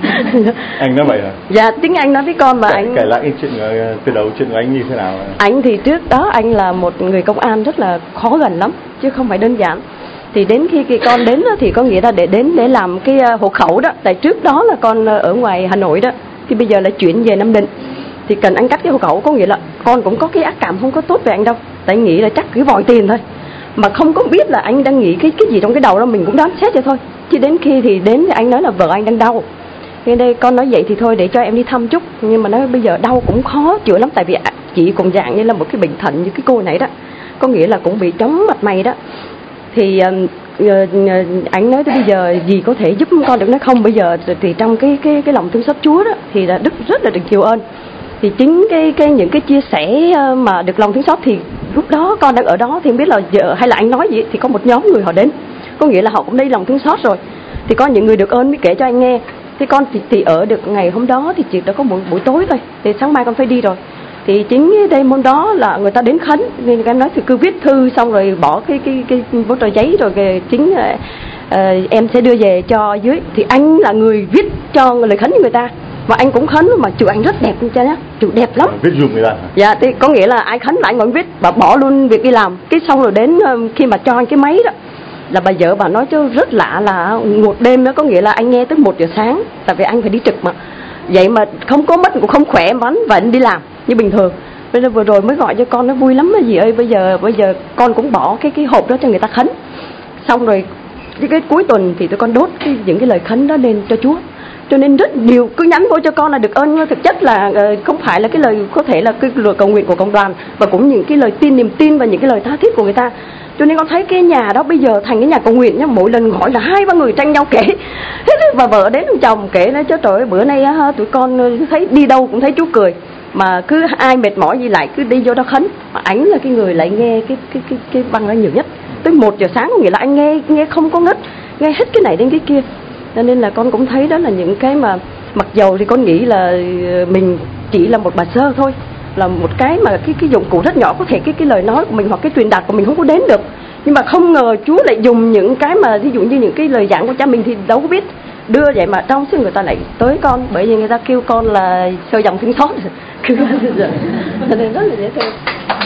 Anh nói vậy hả? Dạ, chính anh nói với con mà. Kể, anh kể lại cái chuyện từ đầu chuyện của anh như thế nào? Anh thì trước đó anh là một người công an rất là khó gần lắm, chứ không phải đơn giản. Thì đến khi cái con đến đó, thì có nghĩa là để đến để làm cái hộ khẩu đó. Tại trước đó là con ở ngoài Hà Nội đó, thì bây giờ lại chuyển về Nam Định. Thì cần anh cắt cái hộ khẩu, có nghĩa là con cũng có cái ác cảm không có tốt về anh đâu. Tại nghĩ là chắc cứ vòi tiền thôi, mà không có biết là anh đang nghĩ cái cái gì trong cái đầu đó, mình cũng đoán xét vậy thôi. Chứ đến khi thì đến thì anh nói là vợ anh đang đau. Nên đây con nói vậy thì thôi để cho em đi thăm chút. Nhưng mà nói bây giờ đau cũng khó chữa lắm. Tại vì chị cũng dạng như là một cái bệnh thận như cái cô này đó, có nghĩa là cũng bị trống mặt mày đó. Thì uh, anh nói tới bây giờ gì có thể giúp con được, nói không. Bây giờ thì trong cái cái cái lòng thương xót Chúa đó thì là Đức rất là được nhiều ơn. Thì chính cái cái những cái chia sẻ mà được lòng thương xót, thì lúc đó con đang ở đó thì không biết là vợ hay là anh nói gì, thì có một nhóm người họ đến, có nghĩa là họ cũng đi lòng thương xót rồi. Thì có những người được ơn mới kể cho anh nghe. Thì con thì, thì ở được ngày hôm đó thì chỉ đã có một buổi tối thôi, thì sáng mai con phải đi rồi. Thì chính cái đêm hôm đó là người ta đến khấn, nên em nói thì cứ viết thư xong rồi bỏ cái cái cái bó tờ giấy rồi cái chính uh, em sẽ đưa về cho dưới. Thì anh là người viết cho lời khấn với người ta, và anh cũng khấn mà chữ anh rất đẹp như thế nhá, chữ đẹp lắm. Viết dùng người ta. Dạ, thì có nghĩa là ai khấn là anh còn viết và bỏ luôn việc đi làm. Cái xong rồi đến khi mà cho anh cái máy đó, là bà vợ bà nói chứ rất lạ là một đêm đó, có nghĩa là anh nghe tới một giờ sáng, tại vì anh phải đi trực mà. Vậy mà không có mất cũng không khỏe mà vẫn đi làm như bình thường. Bây giờ vừa rồi mới gọi cho con, nó vui lắm đó dì ơi. Bây giờ bây giờ con cũng bỏ cái cái hộp đó cho người ta khấn. Xong rồi cái, cái cuối tuần thì tụi con đốt cái, những cái lời khấn đó lên cho Chúa. Cho nên rất nhiều cứ nhắn vô cho con là được ơn. Thực chất là uh, không phải là cái lời, có thể là cái lời cầu nguyện của cộng đoàn, và cũng những cái lời tin, niềm tin và những cái lời tha thiết của người ta. Cho nên con thấy cái nhà đó bây giờ thành cái nhà cầu nguyện nhá. Mỗi lần gọi là hai ba người tranh nhau kể. Và vợ đến ông chồng kể nói chứ trời ơi, bữa nay á, tụi con thấy đi đâu cũng thấy Chúa cười. Mà cứ ai mệt mỏi gì lại cứ đi vô đó khấn. Mà ảnh là cái người lại nghe cái cái cái cái băng đó nhiều nhất. Tới một giờ sáng có nghĩa là anh nghe nghe không có ngất, nghe hết cái này đến cái kia. Cho nên là con cũng thấy đó là những cái mà mặc dầu thì con nghĩ là mình chỉ là một bà sơ thôi, là một cái mà cái cái dụng cụ rất nhỏ, có thể cái cái lời nói của mình hoặc cái truyền đạt của mình không có đến được. Nhưng mà không ngờ Chúa lại dùng những cái mà ví dụ như những cái lời giảng của cha mình thì đâu có biết đưa vậy mà trong sức người ta lại tới con, bởi vì người ta kêu con là sơ dòng thương xót. Cho nên rất là dễ thương.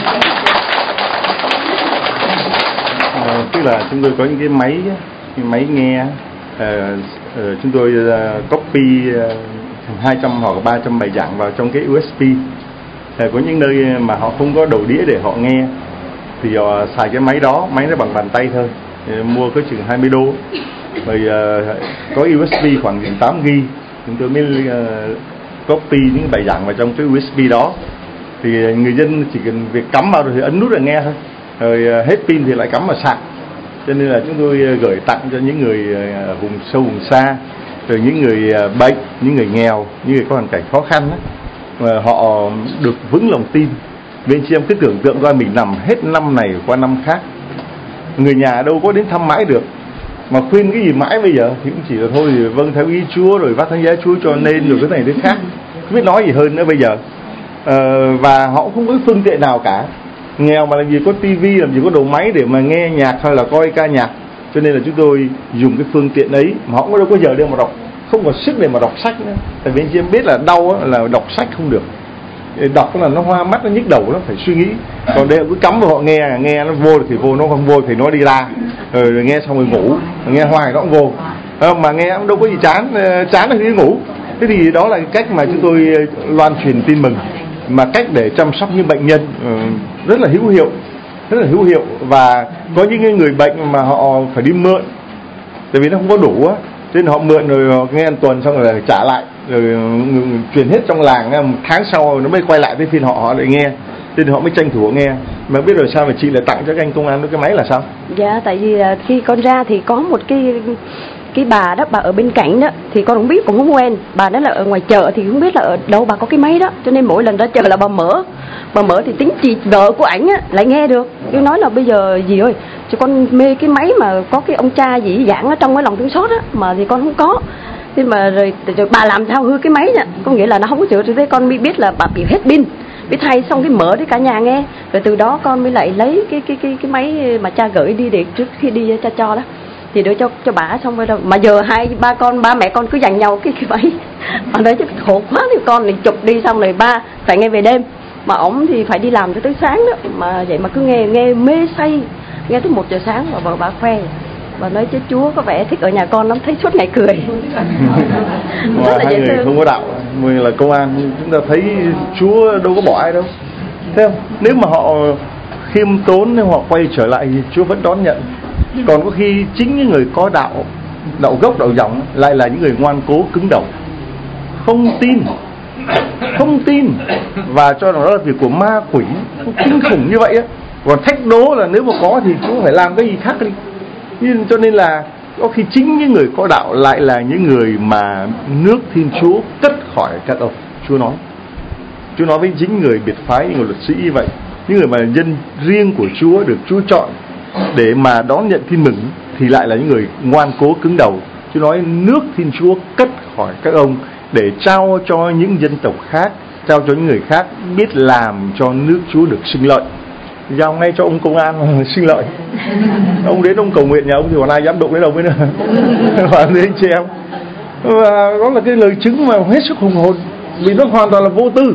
À, tức là chúng tôi có những cái máy cái máy nghe, à, à, chúng tôi uh, copy uh, hai trăm hoặc ba trăm bài giảng vào trong cái u ét bê. À, có những nơi mà họ không có đầu đĩa để họ nghe thì họ xài cái máy đó, máy nó bằng bàn tay thôi, à, mua có chừng hai mươi đô. Rồi uh, có u ét bê khoảng tám gi-ga-bai, chúng tôi mới uh, copy những bài giảng vào trong cái u ét bê đó. Thì người dân chỉ cần việc cắm vào rồi thì ấn nút để nghe thôi, rồi uh, hết pin thì lại cắm vào sạc. Cho nên là chúng tôi gửi tặng cho những người vùng sâu vùng xa, rồi những người bệnh, những người nghèo, những người có hoàn cảnh khó khăn đó, mà họ được vững lòng tin. Vì anh chị em cứ tưởng tượng coi mình nằm hết năm này qua năm khác, người nhà đâu có đến thăm mãi được, mà khuyên cái gì mãi bây giờ thì cũng chỉ là thôi thì vâng theo ý Chúa, rồi vác thánh giá Chúa cho nên, rồi cái này cái khác, không biết nói gì hơn nữa bây giờ. Ờ, và họ không có phương tiện nào cả, nghèo mà làm gì có tivi, làm gì có đầu máy để mà nghe nhạc hay là coi ca nhạc. Cho nên là chúng tôi dùng cái phương tiện ấy, mà họ cũng đâu có giờ để mà đọc, không có sức để mà đọc sách nữa. Tại vì anh chị em biết là đau á, là đọc sách không được, đọc là nó hoa mắt, nó nhức đầu, nó phải suy nghĩ. Còn đây cứ cắm vào họ nghe, nghe nó vô thì vô, nó không vô thì nó đi ra, rồi, rồi nghe xong rồi ngủ, rồi nghe hoài nó cũng vô, không, mà nghe cũng đâu có gì chán, chán là đi ngủ. Thế thì đó là cách mà chúng tôi loan truyền tin mừng, mà cách để chăm sóc những bệnh nhân rất là hữu hiệu, rất là hữu hiệu. Và có những người bệnh mà họ phải đi mượn, tại vì nó không có đủ á, nên họ mượn rồi họ nghe một tuần xong rồi trả lại, rồi truyền hết trong làng, một tháng sau nó mới quay lại tới phiên họ, họ lại nghe, nên họ mới tranh thủ nghe. Mà biết rồi sao mà chị lại tặng cho các anh công an cái máy là sao? Dạ, tại vì khi con ra thì có một cái cái bà đó, bà ở bên cạnh đó thì con không biết, cũng không quen. Bà đó là ở ngoài chợ thì không biết là ở đâu bà có cái máy đó, cho nên mỗi lần ra chợ là bà mở, bà mở thì tính chị vợ của ảnh á lại nghe được. Cứ nói là bây giờ gì ơi, cho con mê cái máy mà có cái ông cha gì dạng ở trong cái lòng thương xót á, mà thì con không có. Thế mà rồi, rồi bà làm sao hư cái máy nha, có nghĩa là nó không có chữa. Thế con mới biết là bà bị hết pin, biết thay, xong cái mở để cả nhà nghe. Rồi từ đó con mới lại lấy cái cái cái cái máy mà cha gửi đi để trước khi đi cha cho đó thì đưa cho cho bà. Xong rồi đâu mà giờ hai ba con ba mẹ con cứ giành nhau cái cái máy. Bà nói chứ khổ quá, thì con thì chụp đi, xong rồi ba phải nghe về đêm, mà ổng thì phải đi làm cho tới sáng đó, mà vậy mà cứ nghe nghe mê say, nghe tới một giờ sáng. Và vợ bà khoe, bà nói chứ Chúa có vẻ thích ở nhà con lắm, thấy suốt ngày cười. Mà hai người thương. Không có đạo, mình là công an, chúng ta thấy Chúa đâu có bỏ ai đâu, thấy không? Nếu mà họ khiêm tốn, nếu họ quay trở lại thì Chúa vẫn đón nhận. Còn có khi chính những người có đạo, đạo gốc, đạo dòng lại là những người ngoan cố cứng đầu, không tin, không tin và cho rằng đó là việc của ma quỷ, kinh khủng như vậy á. Còn thách đố là nếu mà có thì cũng phải làm cái gì khác đi. Nhưng cho nên là có khi chính những người có đạo lại là những người mà nước Thiên Chúa cất khỏi các ông. Chúa nói, Chúa nói với chính người biệt phái, những người luật sĩ như vậy, những người mà dân riêng của Chúa được Chúa chọn để mà đón nhận tin mừng thì lại là những người ngoan cố cứng đầu. Chúa nói nước Thiên Chúa cất khỏi các ông để trao cho những dân tộc khác, trao cho những người khác biết làm cho nước Chúa được sinh lợi. Giao ngay cho ông công an mà sinh lợi. Ông đến ông cầu nguyện nhà ông thì còn ai dám đụng đến ông ấy nữa. Và đến anh chị em, và đó là cái lời chứng mà hết sức hùng hồn, vì nó hoàn toàn là vô tư.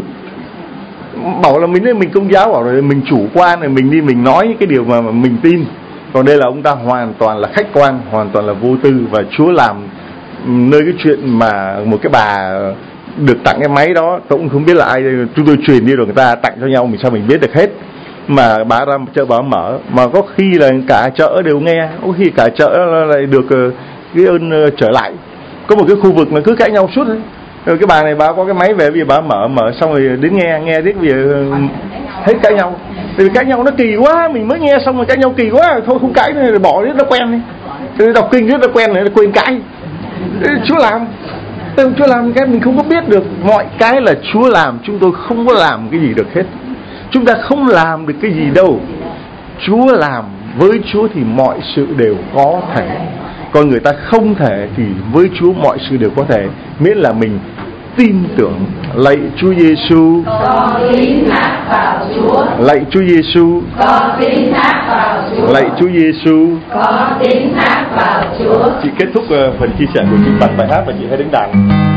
Bảo là mình mình công giáo, bảo là mình chủ quan, rồi mình đi mình nói những cái điều mà mình tin. Còn đây là ông ta hoàn toàn là khách quan, hoàn toàn là vô tư. Và Chúa làm nơi cái chuyện mà một cái bà được tặng cái máy đó, tôi cũng không biết là ai, chúng tôi truyền đi rồi người ta tặng cho nhau, mình sao mình biết được hết. Mà bà ra chợ bà mở, mà có khi là cả chợ đều nghe, có khi cả chợ lại được cái ơn trở lại. Có một cái khu vực mà cứ cãi nhau suốt ấy. Rồi cái bà này bà có cái máy về, vì bà mở mở xong rồi đến nghe nghe đến vì thấy cãi nhau, vì cãi nhau nó kỳ quá, mình mới nghe xong rồi cãi nhau kỳ quá, thôi không cãi nữa, bỏ đi, nó quen đi. Rồi đọc kinh rất là quen này, nó quên cãi. Chúa làm, Chúa làm cái mình không có biết được, mọi cái là Chúa làm, chúng tôi không có làm cái gì được hết. Chúng ta không làm được cái gì đâu. Chúa làm, với Chúa thì mọi sự đều có thể. Còn người ta không thể thì với Chúa mọi sự đều có thể, miễn là mình tin tưởng. Lạy Chúa Giêsu, con tin thác vào Chúa. Lạy Chúa Giêsu, con tin thác vào Chúa. Lạy Chúa Giêsu, con tin thác vào Chúa. Chị kết thúc phần chia sẻ của chị bằng bài hát và chị hãy đứng đàn.